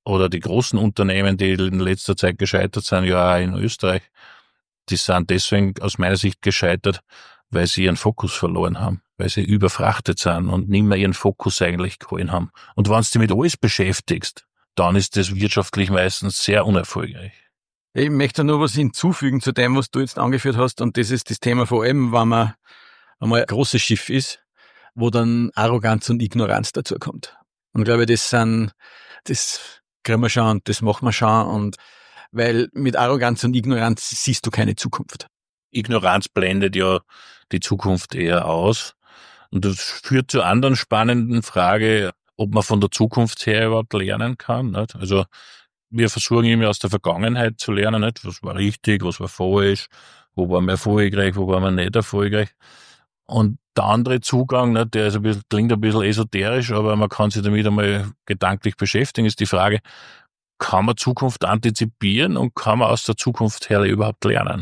oder die großen Unternehmen, die in letzter Zeit gescheitert sind, ja auch in Österreich, die sind deswegen aus meiner Sicht gescheitert, weil sie ihren Fokus verloren haben, weil sie überfrachtet sind und nicht mehr ihren Fokus eigentlich geholt haben. Und wenn du dich mit alles beschäftigst, dann ist das wirtschaftlich meistens sehr unerfolgreich. Ich möchte nur was hinzufügen zu dem, was du jetzt angeführt hast, und das ist das Thema vor allem, wenn man einmal ein großes Schiff ist, wo dann Arroganz und Ignoranz dazu kommt. Und ich glaube, das sind, das kriegen wir schon und das machen wir schon, und weil mit Arroganz und Ignoranz siehst du keine Zukunft. Ignoranz blendet ja die Zukunft eher aus. Und das führt zur anderen spannenden Frage, ob man von der Zukunft her überhaupt lernen kann. Nicht? Also wir versuchen immer aus der Vergangenheit zu lernen, nicht? Was war richtig, was war falsch, wo waren wir erfolgreich, wo waren wir nicht erfolgreich. Und der andere Zugang, nicht, der ist ein bisschen, klingt ein bisschen esoterisch, aber man kann sich damit einmal gedanklich beschäftigen, ist die Frage, kann man Zukunft antizipieren und kann man aus der Zukunft her überhaupt lernen?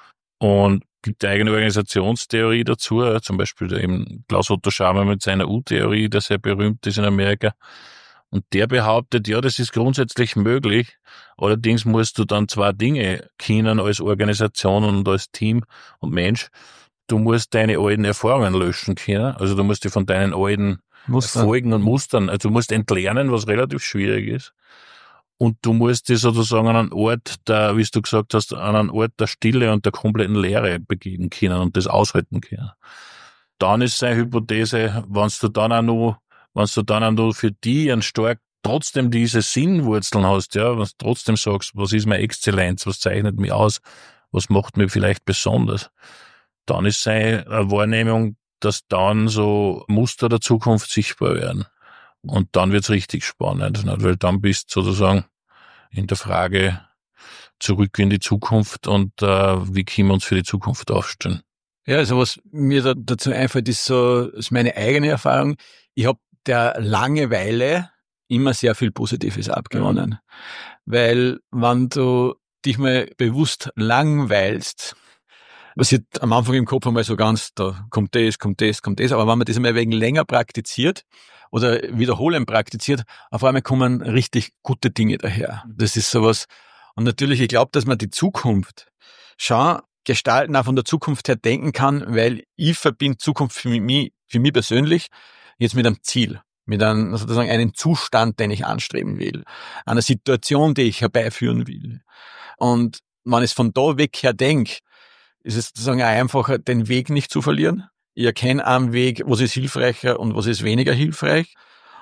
Und gibt eine eigene Organisationstheorie dazu, zum Beispiel eben Klaus Otto Scharmer mit seiner U-Theorie, der sehr berühmt ist in Amerika. Und der behauptet, ja, das ist grundsätzlich möglich, allerdings musst du dann zwei Dinge können als Organisation und als Team und Mensch. Du musst deine alten Erfahrungen löschen können, also du musst dich von deinen alten Mustern. Erfolgen und Mustern, also du musst entlernen, was relativ schwierig ist. Und du musst dich sozusagen an einen Ort der, wie du gesagt hast, an einen Ort der Stille und der kompletten Leere begeben können und das aushalten können. Dann ist seine Hypothese, wenn du dann auch noch, wenn du dann auch noch für die einen stark, trotzdem diese Sinnwurzeln hast, ja, wenn du trotzdem sagst, was ist meine Exzellenz, was zeichnet mich aus, was macht mich vielleicht besonders, dann ist seine Wahrnehmung, dass dann so Muster der Zukunft sichtbar werden. Und dann wird's richtig spannend, nicht? Weil dann bist du sozusagen in der Frage zurück in die Zukunft und äh, wie können wir uns für die Zukunft aufstellen. Ja, also was mir da dazu einfällt, ist so, ist meine eigene Erfahrung. Ich habe der Langeweile immer sehr viel Positives abgewonnen. Mhm. Weil wenn du dich mal bewusst langweilst, was ich am Anfang im Kopf einmal so ganz, da kommt das, kommt das, kommt das, aber wenn man das einmal wegen länger praktiziert oder wiederholend praktiziert, auf einmal kommen richtig gute Dinge daher. Das ist sowas. Und natürlich, ich glaube, dass man die Zukunft schon gestalten, auch von der Zukunft her denken kann, weil ich verbinde Zukunft für mich, für mich persönlich jetzt mit einem Ziel, mit einem, sozusagen einem Zustand, den ich anstreben will, einer Situation, die ich herbeiführen will. Und wenn ich es von da weg her denke, ist es sozusagen einfacher, den Weg nicht zu verlieren. Ich erkenne einen Weg, was ist hilfreicher und was ist weniger hilfreich.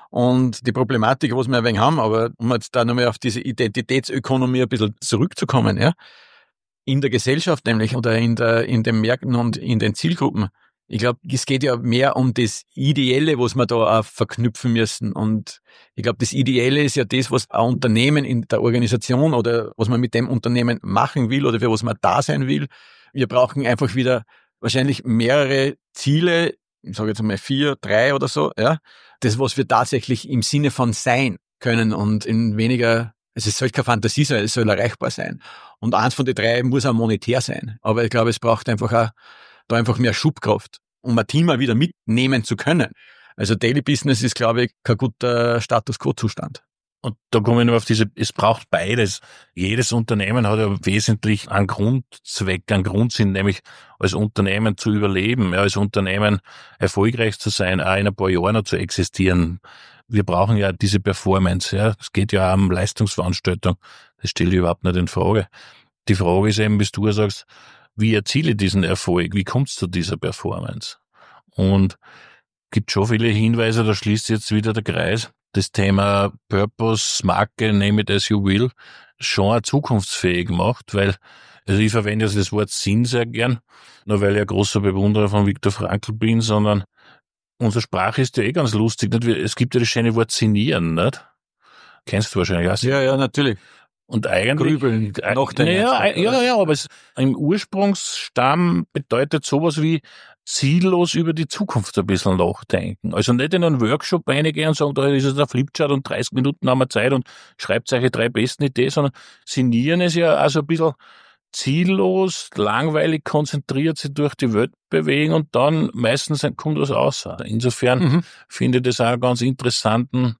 Und die Problematik, was wir ein wenig haben, aber um jetzt da nochmal auf diese Identitätsökonomie ein bisschen zurückzukommen, ja, in der Gesellschaft nämlich oder in der, in den Märkten und in den Zielgruppen. Ich glaube, es geht ja mehr um das Ideelle, was wir da auch verknüpfen müssen. Und ich glaube, das Ideelle ist ja das, was ein Unternehmen in der Organisation oder was man mit dem Unternehmen machen will oder für was man da sein will. Wir brauchen einfach wieder wahrscheinlich mehrere Ziele, ich sage jetzt mal vier, drei oder so, ja. Das, was wir tatsächlich im Sinne von sein können und in weniger, also es soll keine Fantasie sein, es soll erreichbar sein. Und eins von den drei muss auch monetär sein. Aber ich glaube, es braucht einfach auch da einfach mehr Schubkraft, um ein Team auch wieder mitnehmen zu können. Also Daily Business ist, glaube ich, kein guter Status-Quo-Zustand. Und da komme ich noch auf diese, es braucht beides. Jedes Unternehmen hat ja wesentlich einen Grundzweck, einen Grundsinn, nämlich als Unternehmen zu überleben, ja, als Unternehmen erfolgreich zu sein, auch in ein paar Jahren noch zu existieren. Wir brauchen ja diese Performance, ja. Es geht ja auch um Leistungsveranstaltung. Das stelle ich überhaupt nicht in Frage. Die Frage ist eben, wie du sagst, wie erziele ich diesen Erfolg? Wie kommst du zu dieser Performance? Und gibt schon viele Hinweise, da schließt jetzt wieder der Kreis. Das Thema Purpose, Marke, name it as you will, schon auch zukunftsfähig macht, weil, also ich verwende also das Wort Sinn sehr gern, nur weil ich ein großer Bewunderer von Viktor Frankl bin, sondern unsere Sprache ist ja eh ganz lustig, nicht? Es gibt ja das schöne Wort sinnieren, nicht? Kennst du wahrscheinlich auch. Ja, ja, natürlich. Und eigentlich, Grübeln, nachdenken. Ja, ja, ja, aber es, im Ursprungsstamm bedeutet sowas wie ziellos über die Zukunft ein bisschen nachdenken. Also nicht in einen Workshop reingehen und sagen, da ist jetzt ein Flipchart und dreißig Minuten haben wir Zeit und schreibt euch die drei besten Ideen, sondern sinnieren ist ja also ein bisschen ziellos, langweilig, konzentriert sich durch die Welt bewegen und dann meistens kommt was raus. Insofern mhm. finde ich das auch einen ganz interessanten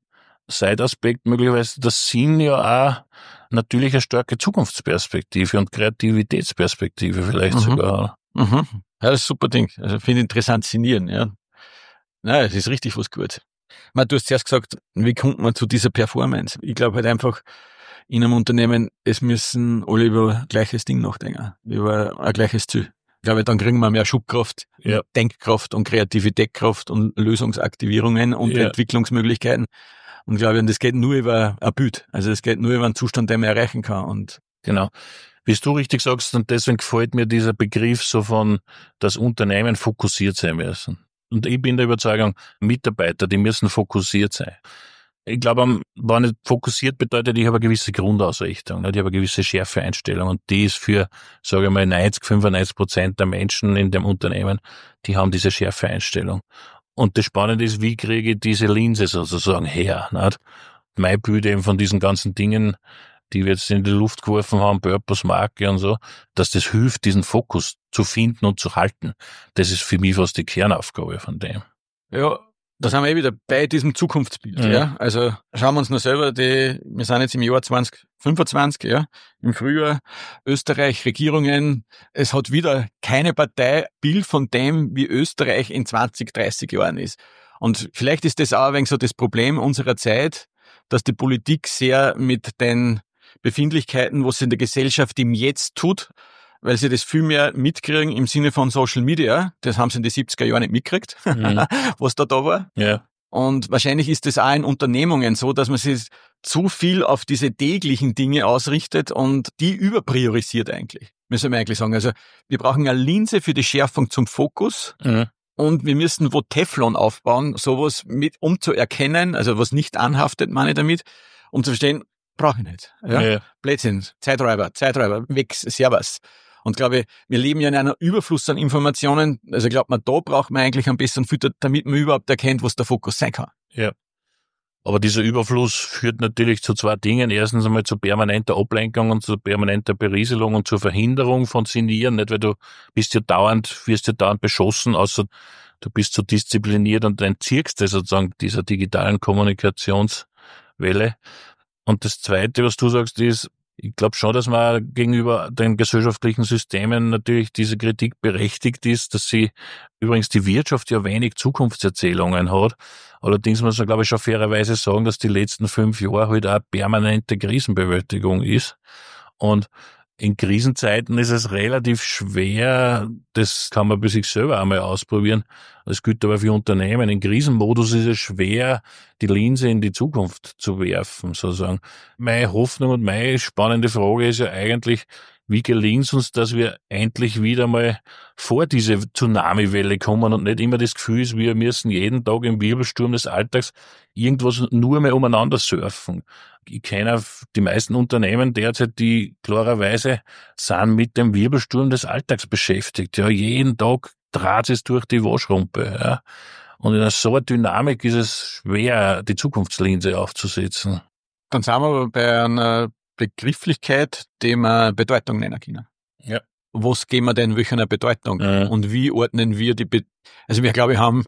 Side-Aspekt möglicherweise, das sind ja auch natürlich eine starke Zukunftsperspektive und Kreativitätsperspektive vielleicht Mhm. sogar. Mhm. Ja, das ist ein super Ding. Also finde ich interessant sinnieren, ja. Nein, es ist richtig was Gutes. Man, du hast zuerst gesagt, wie kommt man zu dieser Performance? Ich glaube halt einfach, in einem Unternehmen, es müssen alle über ein gleiches Ding nachdenken, über ein gleiches Ziel. Ich glaube, dann kriegen wir mehr Schubkraft, Ja. Denkkraft und Kreativitätskraft und Lösungsaktivierungen und Ja. Entwicklungsmöglichkeiten. Und ich glaube, das geht nur über ein Bild. Also es geht nur über einen Zustand, den man erreichen kann. Und Genau. Wie du richtig sagst, und deswegen gefällt mir dieser Begriff so von, das Unternehmen fokussiert sein müssen. Und ich bin der Überzeugung, Mitarbeiter, die müssen fokussiert sein. Ich glaube, wenn ich fokussiert bedeutet, ich habe eine gewisse Grundausrichtung, ich habe eine gewisse Schärfeeinstellung und die ist für, sage ich mal, neunzig, fünfundneunzig Prozent der Menschen in dem Unternehmen, die haben diese Schärfeeinstellung. Und das Spannende ist, wie kriege ich diese Linse sozusagen her, nicht? Mein Bild eben von diesen ganzen Dingen, die wir jetzt in die Luft geworfen haben, Purpose, Marke und so, dass das hilft, diesen Fokus zu finden und zu halten. Das ist für mich fast die Kernaufgabe von dem. ja, da sind wir eh wieder bei diesem Zukunftsbild, Mhm. ja. Also schauen wir uns nur selber, die, wir sind jetzt im Jahr zwanzig fünfundzwanzig, ja, im Frühjahr, Österreich, Regierungen, es hat wieder keine Partei Bild von dem, wie Österreich in zwanzig, dreißig Jahren ist. Und vielleicht ist das auch ein wenig so das Problem unserer Zeit, dass die Politik sehr mit den Befindlichkeiten, was sie in der Gesellschaft im Jetzt tut, weil sie das viel mehr mitkriegen im Sinne von Social Media. Das haben sie in den siebziger Jahren nicht mitgekriegt, Mhm. was da da war. Ja. Und wahrscheinlich ist das auch in Unternehmungen so, dass man sich zu viel auf diese täglichen Dinge ausrichtet und die überpriorisiert eigentlich, müssen wir eigentlich sagen. Also wir brauchen eine Linse für die Schärfung zum Fokus. Mhm. Und wir müssen wo Teflon aufbauen, sowas mit, um zu erkennen, also was nicht anhaftet, meine ich damit, um zu verstehen, brauche ich nicht. Ja? Ja. Blödsinn, Zeiträuber, Zeiträuber, weg, servus. Und glaube, wir leben ja in einer Überfluss an Informationen, also ich glaube, man da braucht man eigentlich einen besseren Filter, damit man überhaupt erkennt, was der Fokus sein kann. Ja. Aber dieser Überfluss führt natürlich zu zwei Dingen. Erstens einmal zu permanenter Ablenkung und zu permanenter Berieselung und zur Verhinderung von Sinnieren. Nicht, weil du bist ja dauernd, wirst ja dauernd beschossen, außer du bist so diszipliniert und entziehst dir sozusagen dieser digitalen Kommunikationswelle. Und das Zweite, was du sagst, ist, ich glaube schon, dass man gegenüber den gesellschaftlichen Systemen natürlich diese Kritik berechtigt ist, dass sie übrigens die Wirtschaft ja wenig Zukunftserzählungen hat. Allerdings muss man, glaube ich, schon fairerweise sagen, dass die letzten fünf Jahre halt auch permanente Krisenbewältigung ist. Und in Krisenzeiten ist es relativ schwer, das kann man bei sich selber einmal ausprobieren. Das gilt aber für Unternehmen. In Krisenmodus ist es schwer, die Linse in die Zukunft zu werfen, sozusagen. Meine Hoffnung und meine spannende Frage ist ja eigentlich, wie gelingt es uns, dass wir endlich wieder mal vor diese Tsunami-Welle kommen und nicht immer das Gefühl ist, wir müssen jeden Tag im Wirbelsturm des Alltags irgendwas nur mehr umeinander surfen. Ich kenne die meisten Unternehmen derzeit, die klarerweise sind mit dem Wirbelsturm des Alltags beschäftigt. Ja, jeden Tag draht es durch die Waschrumpe. Ja. Und in so einer Dynamik ist es schwer, die Zukunftslinse aufzusetzen. Dann sind wir aber bei einer Begrifflichkeit, die wir Bedeutung nennen können. Ja. Was geben wir denn welcher Bedeutung? Mhm. Und wie ordnen wir die, Be- also wir, glaube ich, haben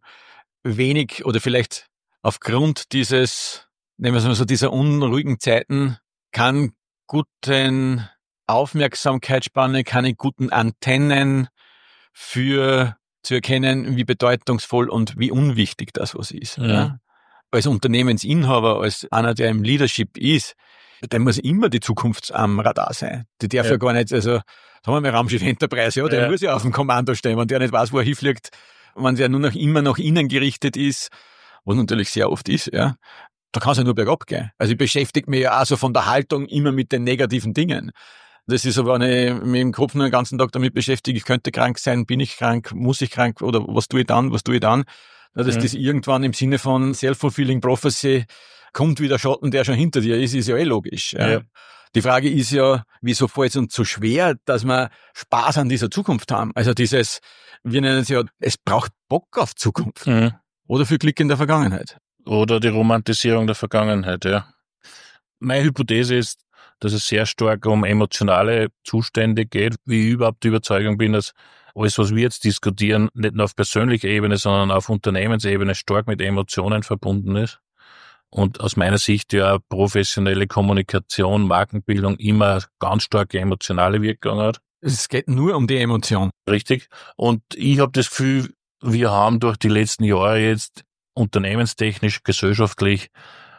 wenig oder vielleicht aufgrund dieses, nehmen wir es mal so, dieser unruhigen Zeiten, kann guten Aufmerksamkeitsspanne, keine guten Antennen für zu erkennen, wie bedeutungsvoll und wie unwichtig das was ist. Mhm. Ja? Als Unternehmensinhaber, als einer, der im Leadership ist, der muss immer die Zukunft am Radar sein. Die darf ja, Ja. gar nicht, also sagen wir mal Raumschiff Enterprise, ja, der Ja. muss ja auf dem Kommando stehen, wenn der nicht weiß, wo er hinfliegt, wenn der nur noch immer nach innen gerichtet ist, was natürlich sehr oft ist, ja, da kann es ja nur bergab gehen. Also ich beschäftige mich ja auch so von der Haltung immer mit den negativen Dingen. Das ist aber, wenn ich mich im Kopf nur den ganzen Tag damit beschäftige, ich könnte krank sein, bin ich krank, muss ich krank oder was tue ich dann, was tue ich dann, dass Mhm. das irgendwann im Sinne von Self-Fulfilling Prophecy kommt wie der Schatten, der schon hinter dir ist, ist ja eh logisch. Ja. Ja. Die Frage ist ja, wieso fällt es uns so schwer, dass wir Spaß an dieser Zukunft haben? Also dieses, wir nennen es ja, es braucht Bock auf Zukunft. Mhm. Oder viel Glück in der Vergangenheit. Oder die Romantisierung der Vergangenheit, ja. Meine Hypothese ist, dass es sehr stark um emotionale Zustände geht, wie ich überhaupt die Überzeugung bin, dass alles, was wir jetzt diskutieren, nicht nur auf persönlicher Ebene, sondern auf Unternehmensebene stark mit Emotionen verbunden ist. und aus meiner Sicht ja professionelle Kommunikation, Markenbildung immer ganz starke emotionale Wirkung hat. Es geht nur um die Emotion. Richtig. Und ich habe das Gefühl, wir haben durch die letzten Jahre jetzt unternehmenstechnisch, gesellschaftlich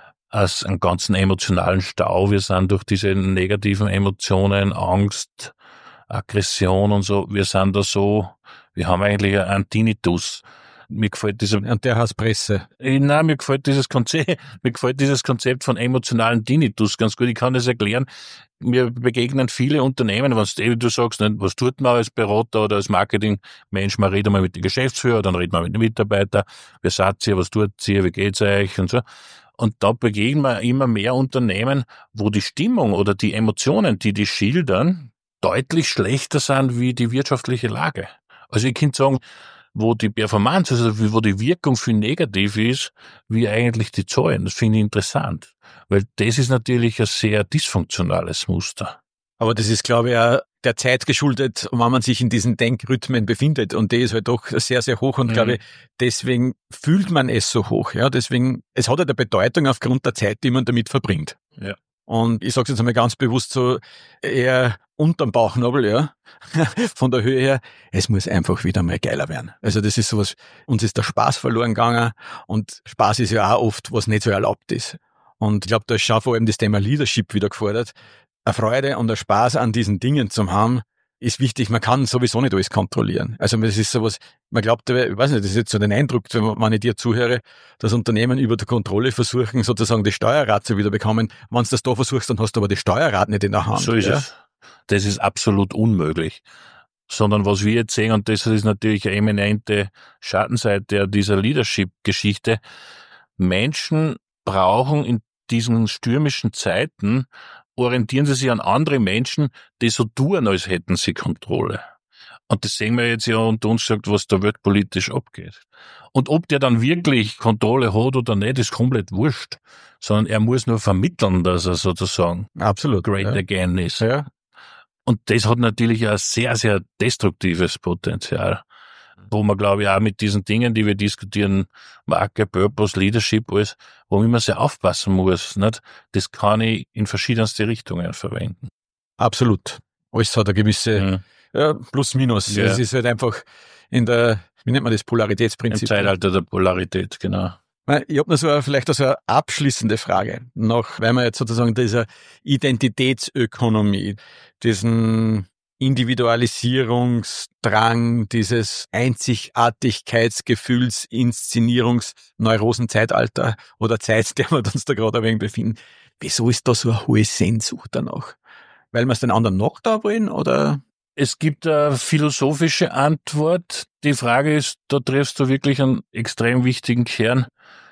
als einen ganzen emotionalen Stau. Wir sind durch diese negativen Emotionen, Angst, Aggression und so, wir sind da so, wir haben eigentlich einen Tinnitus. Mir gefällt dieser, Und der heißt Presse. Nein, mir gefällt dieses Konzept, mir gefällt dieses Konzept von emotionalen Tinnitus ganz gut. Ich kann das erklären. Mir begegnen viele Unternehmen, wenn du sagst, was tut man als Berater oder als Marketingmensch, man redet mal mit den Geschäftsführern, dann redet man mit den Mitarbeitern, wer seid ihr, was tut ihr, wie geht's euch und so. Und da begegnen wir immer mehr Unternehmen, wo die Stimmung oder die Emotionen, die die schildern, deutlich schlechter sind wie die wirtschaftliche Lage. Also ich kann sagen, wo die Performance, also wo die Wirkung viel negativ ist, wie eigentlich die Zahlen. Das finde ich interessant, weil das ist natürlich ein sehr dysfunktionales Muster. Aber das ist, glaube ich, auch der Zeit geschuldet, wenn man sich in diesen Denkrhythmen befindet. Und der ist halt doch sehr, sehr hoch. Und mhm. glaube ich, deswegen fühlt man es so hoch. Ja, deswegen, es hat halt eine Bedeutung aufgrund der Zeit, die man damit verbringt. Ja. Und ich sage es jetzt einmal ganz bewusst so, eher unterm Bauchnabel, ja, von der Höhe her, es muss einfach wieder mal geiler werden. Also das ist sowas, uns ist der Spaß verloren gegangen und Spaß ist ja auch oft, was nicht so erlaubt ist. Und ich glaube, da ist schon vor allem das Thema Leadership wieder gefordert. Eine Freude und ein Spaß an diesen Dingen zu haben, ist wichtig. Man kann sowieso nicht alles kontrollieren. Also das ist sowas, man glaubt, ich weiß nicht, das ist jetzt so den Eindruck, wenn ich dir zuhöre, dass Unternehmen über die Kontrolle versuchen, sozusagen das Steuerrad zu wieder bekommen. Wenn du das da versuchst, dann hast du aber das Steuerrad nicht in der Hand. So ist ja? es. Das ist absolut unmöglich. Sondern was wir jetzt sehen, und das ist natürlich eine eminente Schattenseite dieser Leadership-Geschichte, Menschen brauchen in diesen stürmischen Zeiten, orientieren sie sich an andere Menschen, die so tun, als hätten sie Kontrolle. Und das sehen wir jetzt ja unter uns gesagt, was da weltpolitisch abgeht. Und ob der dann wirklich Kontrolle hat oder nicht, ist komplett wurscht. Sondern er muss nur vermitteln, dass er sozusagen absolut great ja. again ist. Ja. Und das hat natürlich ein sehr, sehr destruktives Potenzial. Wo man, glaube ich, auch mit diesen Dingen, die wir diskutieren, Marke, Purpose, Leadership, alles, wo man immer sehr aufpassen muss, nicht? Das kann ich in verschiedenste Richtungen verwenden. Absolut. Alles hat eine gewisse mhm. ja, Plus-Minus. Ja. Es ist halt einfach in der, wie nennt man das, Polaritätsprinzip? Im Zeitalter der Polarität, genau. Ich habe noch so eine, vielleicht so eine abschließende Frage, noch, weil wir jetzt sozusagen dieser Identitätsökonomie, diesen Individualisierungsdrang, dieses Einzigartigkeitsgefühls, Inszenierungsneurosenzeitalter oder Zeit, der wir uns da gerade ein wenig befinden. Wieso ist da so eine hohe Sehnsucht danach? Weil wir es den anderen noch da wollen, oder? Es gibt eine philosophische Antwort. Die Frage ist, da triffst du wirklich einen extrem wichtigen Kern.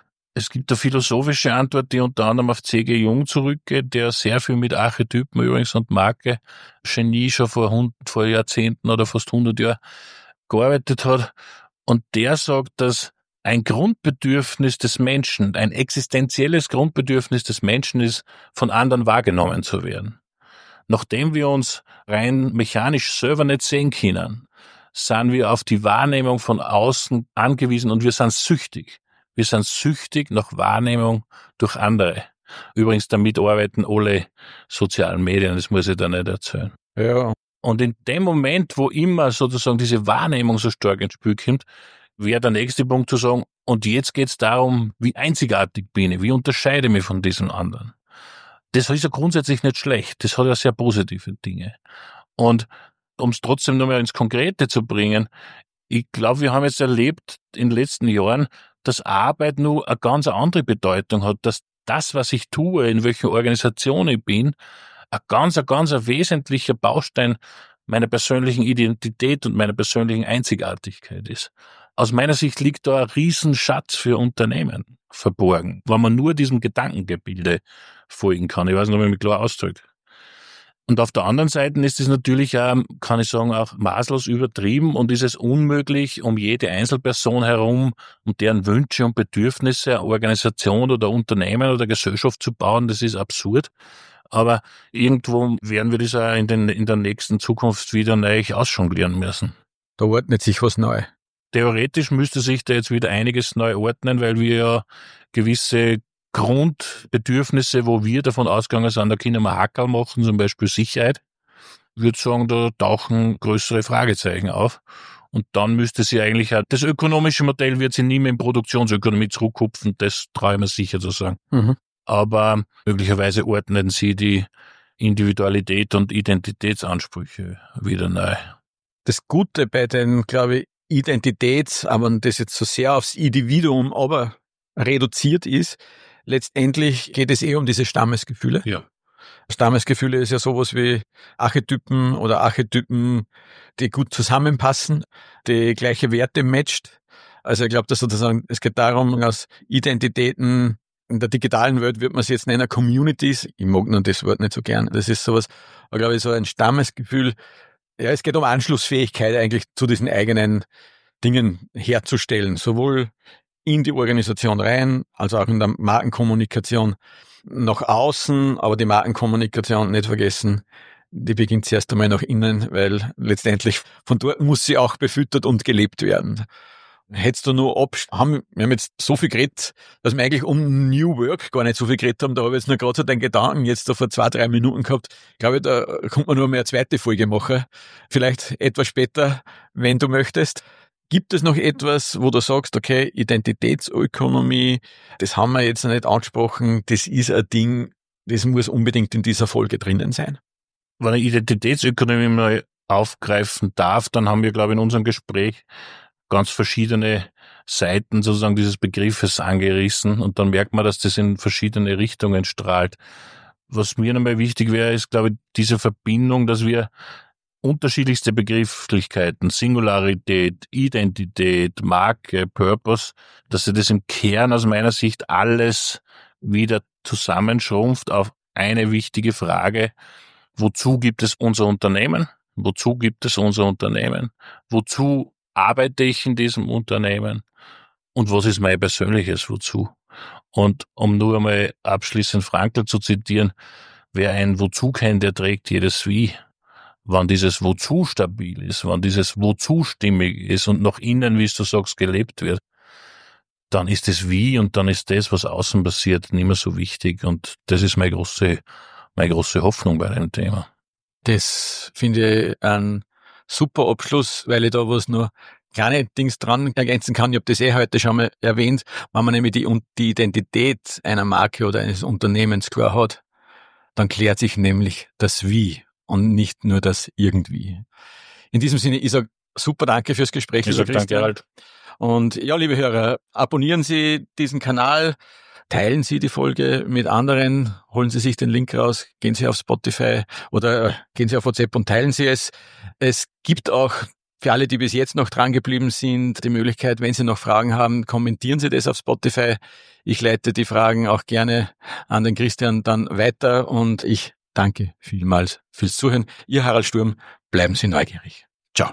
Es gibt eine philosophische Antwort, die unter anderem auf C G Jung zurückgeht, der sehr viel mit Archetypen übrigens und Marke, Genie schon vor, hundert, vor Jahrzehnten oder fast hundert Jahren gearbeitet hat. Und der sagt, dass ein Grundbedürfnis des Menschen, ein existenzielles Grundbedürfnis des Menschen ist, von anderen wahrgenommen zu werden. Nachdem wir uns rein mechanisch selber nicht sehen können, sind wir auf die Wahrnehmung von außen angewiesen und wir sind süchtig. Wir sind süchtig nach Wahrnehmung durch andere. Übrigens, damit arbeiten alle sozialen Medien, das muss ich da nicht erzählen. Ja. Und in dem Moment, wo immer sozusagen diese Wahrnehmung so stark ins Spiel kommt, wäre der nächste Punkt zu sagen, und jetzt geht es darum, wie einzigartig bin ich, wie unterscheide ich mich von diesen anderen. Das ist ja grundsätzlich nicht schlecht, das hat ja sehr positive Dinge. Und um es trotzdem nochmal ins Konkrete zu bringen, ich glaube, wir haben jetzt erlebt in den letzten Jahren, dass Arbeit nur eine ganz andere Bedeutung hat, dass das, was ich tue, in welcher Organisation ich bin, ein ganz, ein ganz ein wesentlicher Baustein meiner persönlichen Identität und meiner persönlichen Einzigartigkeit ist. Aus meiner Sicht liegt da ein Riesenschatz für Unternehmen verborgen, wenn man nur diesem Gedankengebilde folgen kann. Ich weiß nicht, ob ich mich klar ausdrücke. Und auf der anderen Seite ist es natürlich auch, kann ich sagen, auch maßlos übertrieben und ist es unmöglich, um jede Einzelperson herum, um deren Wünsche und Bedürfnisse eine Organisation oder Unternehmen oder Gesellschaft zu bauen. Das ist absurd. Aber irgendwo werden wir das auch in, den, in der nächsten Zukunft wieder neu ausjonglieren müssen. Da ordnet sich was neu. Theoretisch müsste sich da jetzt wieder einiges neu ordnen, weil wir ja gewisse Grundbedürfnisse, wo wir davon ausgegangen sind, da können wir Hackerl machen, zum Beispiel Sicherheit. Ich würde sagen, da tauchen größere Fragezeichen auf. Und dann müsste sie eigentlich auch, das ökonomische Modell wird sie nie mehr in Produktionsökonomie zurückkupfen, das traue ich mir sicher zu sagen. Mhm. Aber möglicherweise ordnen sie die Individualität und Identitätsansprüche wieder neu. Das Gute bei den, glaube ich, Identitäts, aber das jetzt so sehr aufs Individuum aber reduziert ist, letztendlich geht es eh um diese Stammesgefühle. Ja. Stammesgefühle ist ja sowas wie Archetypen oder Archetypen, die gut zusammenpassen, die gleiche Werte matcht. Also ich glaube, dass sozusagen, es geht darum, aus Identitäten, in der digitalen Welt wird man es jetzt nennen, Communities. Ich mag nur das Wort nicht so gern. Das ist sowas, aber glaube ich, so ein Stammesgefühl. Ja, es geht um Anschlussfähigkeit eigentlich zu diesen eigenen Dingen herzustellen, sowohl in die Organisation rein, als auch in der Markenkommunikation nach außen, aber die Markenkommunikation nicht vergessen, die beginnt zuerst einmal nach innen, weil letztendlich von dort muss sie auch befüttert und gelebt werden. Hättest du nur ab, haben, wir haben jetzt so viel geredet, dass wir eigentlich um New Work gar nicht so viel geredet haben, da habe ich jetzt nur gerade so den Gedanken jetzt da vor zwei, drei Minuten gehabt. Ich glaube, da kommt man nur mehr eine zweite Folge machen. Vielleicht etwas später, wenn du möchtest. Gibt es noch etwas, wo du sagst, okay, Identitätsökonomie, das haben wir jetzt noch nicht angesprochen, das ist ein Ding, das muss unbedingt in dieser Folge drinnen sein? Wenn ich Identitätsökonomie mal aufgreifen darf, dann haben wir, glaube ich, in unserem Gespräch ganz verschiedene Seiten sozusagen dieses Begriffes angerissen und dann merkt man, dass das in verschiedene Richtungen strahlt. Was mir nochmal wichtig wäre, ist, glaube ich, diese Verbindung, dass wir unterschiedlichste Begrifflichkeiten, Singularität, Identität, Marke, Purpose, dass sie das im Kern aus meiner Sicht alles wieder zusammenschrumpft auf eine wichtige Frage: Wozu gibt es unser Unternehmen? Wozu gibt es unser Unternehmen? Wozu arbeite ich in diesem Unternehmen? Und was ist mein persönliches Wozu? Und um nur einmal abschließend Frankl zu zitieren, wer ein Wozu kennt, der trägt jedes Wie. Wenn dieses Wozu stabil ist, wenn dieses Wozu stimmig ist und nach innen, wie du sagst, gelebt wird, dann ist das Wie und dann ist das, was außen passiert, nicht mehr so wichtig. Und das ist meine große, meine große Hoffnung bei dem Thema. Das finde ich ein super Abschluss, weil ich da was nur kleine Dings dran ergänzen kann. Ich habe das eh heute schon mal erwähnt. Wenn man nämlich die, die Identität einer Marke oder eines Unternehmens klar hat, dann klärt sich nämlich das Wie und nicht nur das Irgendwie. In diesem Sinne, ich sage super danke fürs Gespräch. Ich sage danke halt. Und ja, liebe Hörer, abonnieren Sie diesen Kanal, teilen Sie die Folge mit anderen, holen Sie sich den Link raus, gehen Sie auf Spotify oder gehen Sie auf WhatsApp und teilen Sie es. Es gibt auch für alle, die bis jetzt noch dran geblieben sind, die Möglichkeit, wenn Sie noch Fragen haben, kommentieren Sie das auf Spotify. Ich leite die Fragen auch gerne an den Christian dann weiter und ich danke vielmals fürs Zuhören. Ihr Harald Sturm, bleiben Sie neugierig. Ciao.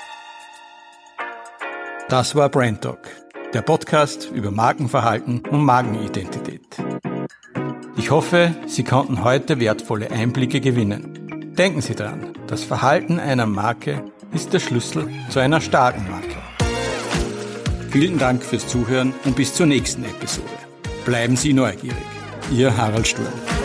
Das war Brand Talk, der Podcast über Markenverhalten und Markenidentität. Ich hoffe, Sie konnten heute wertvolle Einblicke gewinnen. Denken Sie daran, das Verhalten einer Marke ist der Schlüssel zu einer starken Marke. Vielen Dank fürs Zuhören und bis zur nächsten Episode. Bleiben Sie neugierig. Ihr Harald Sturm.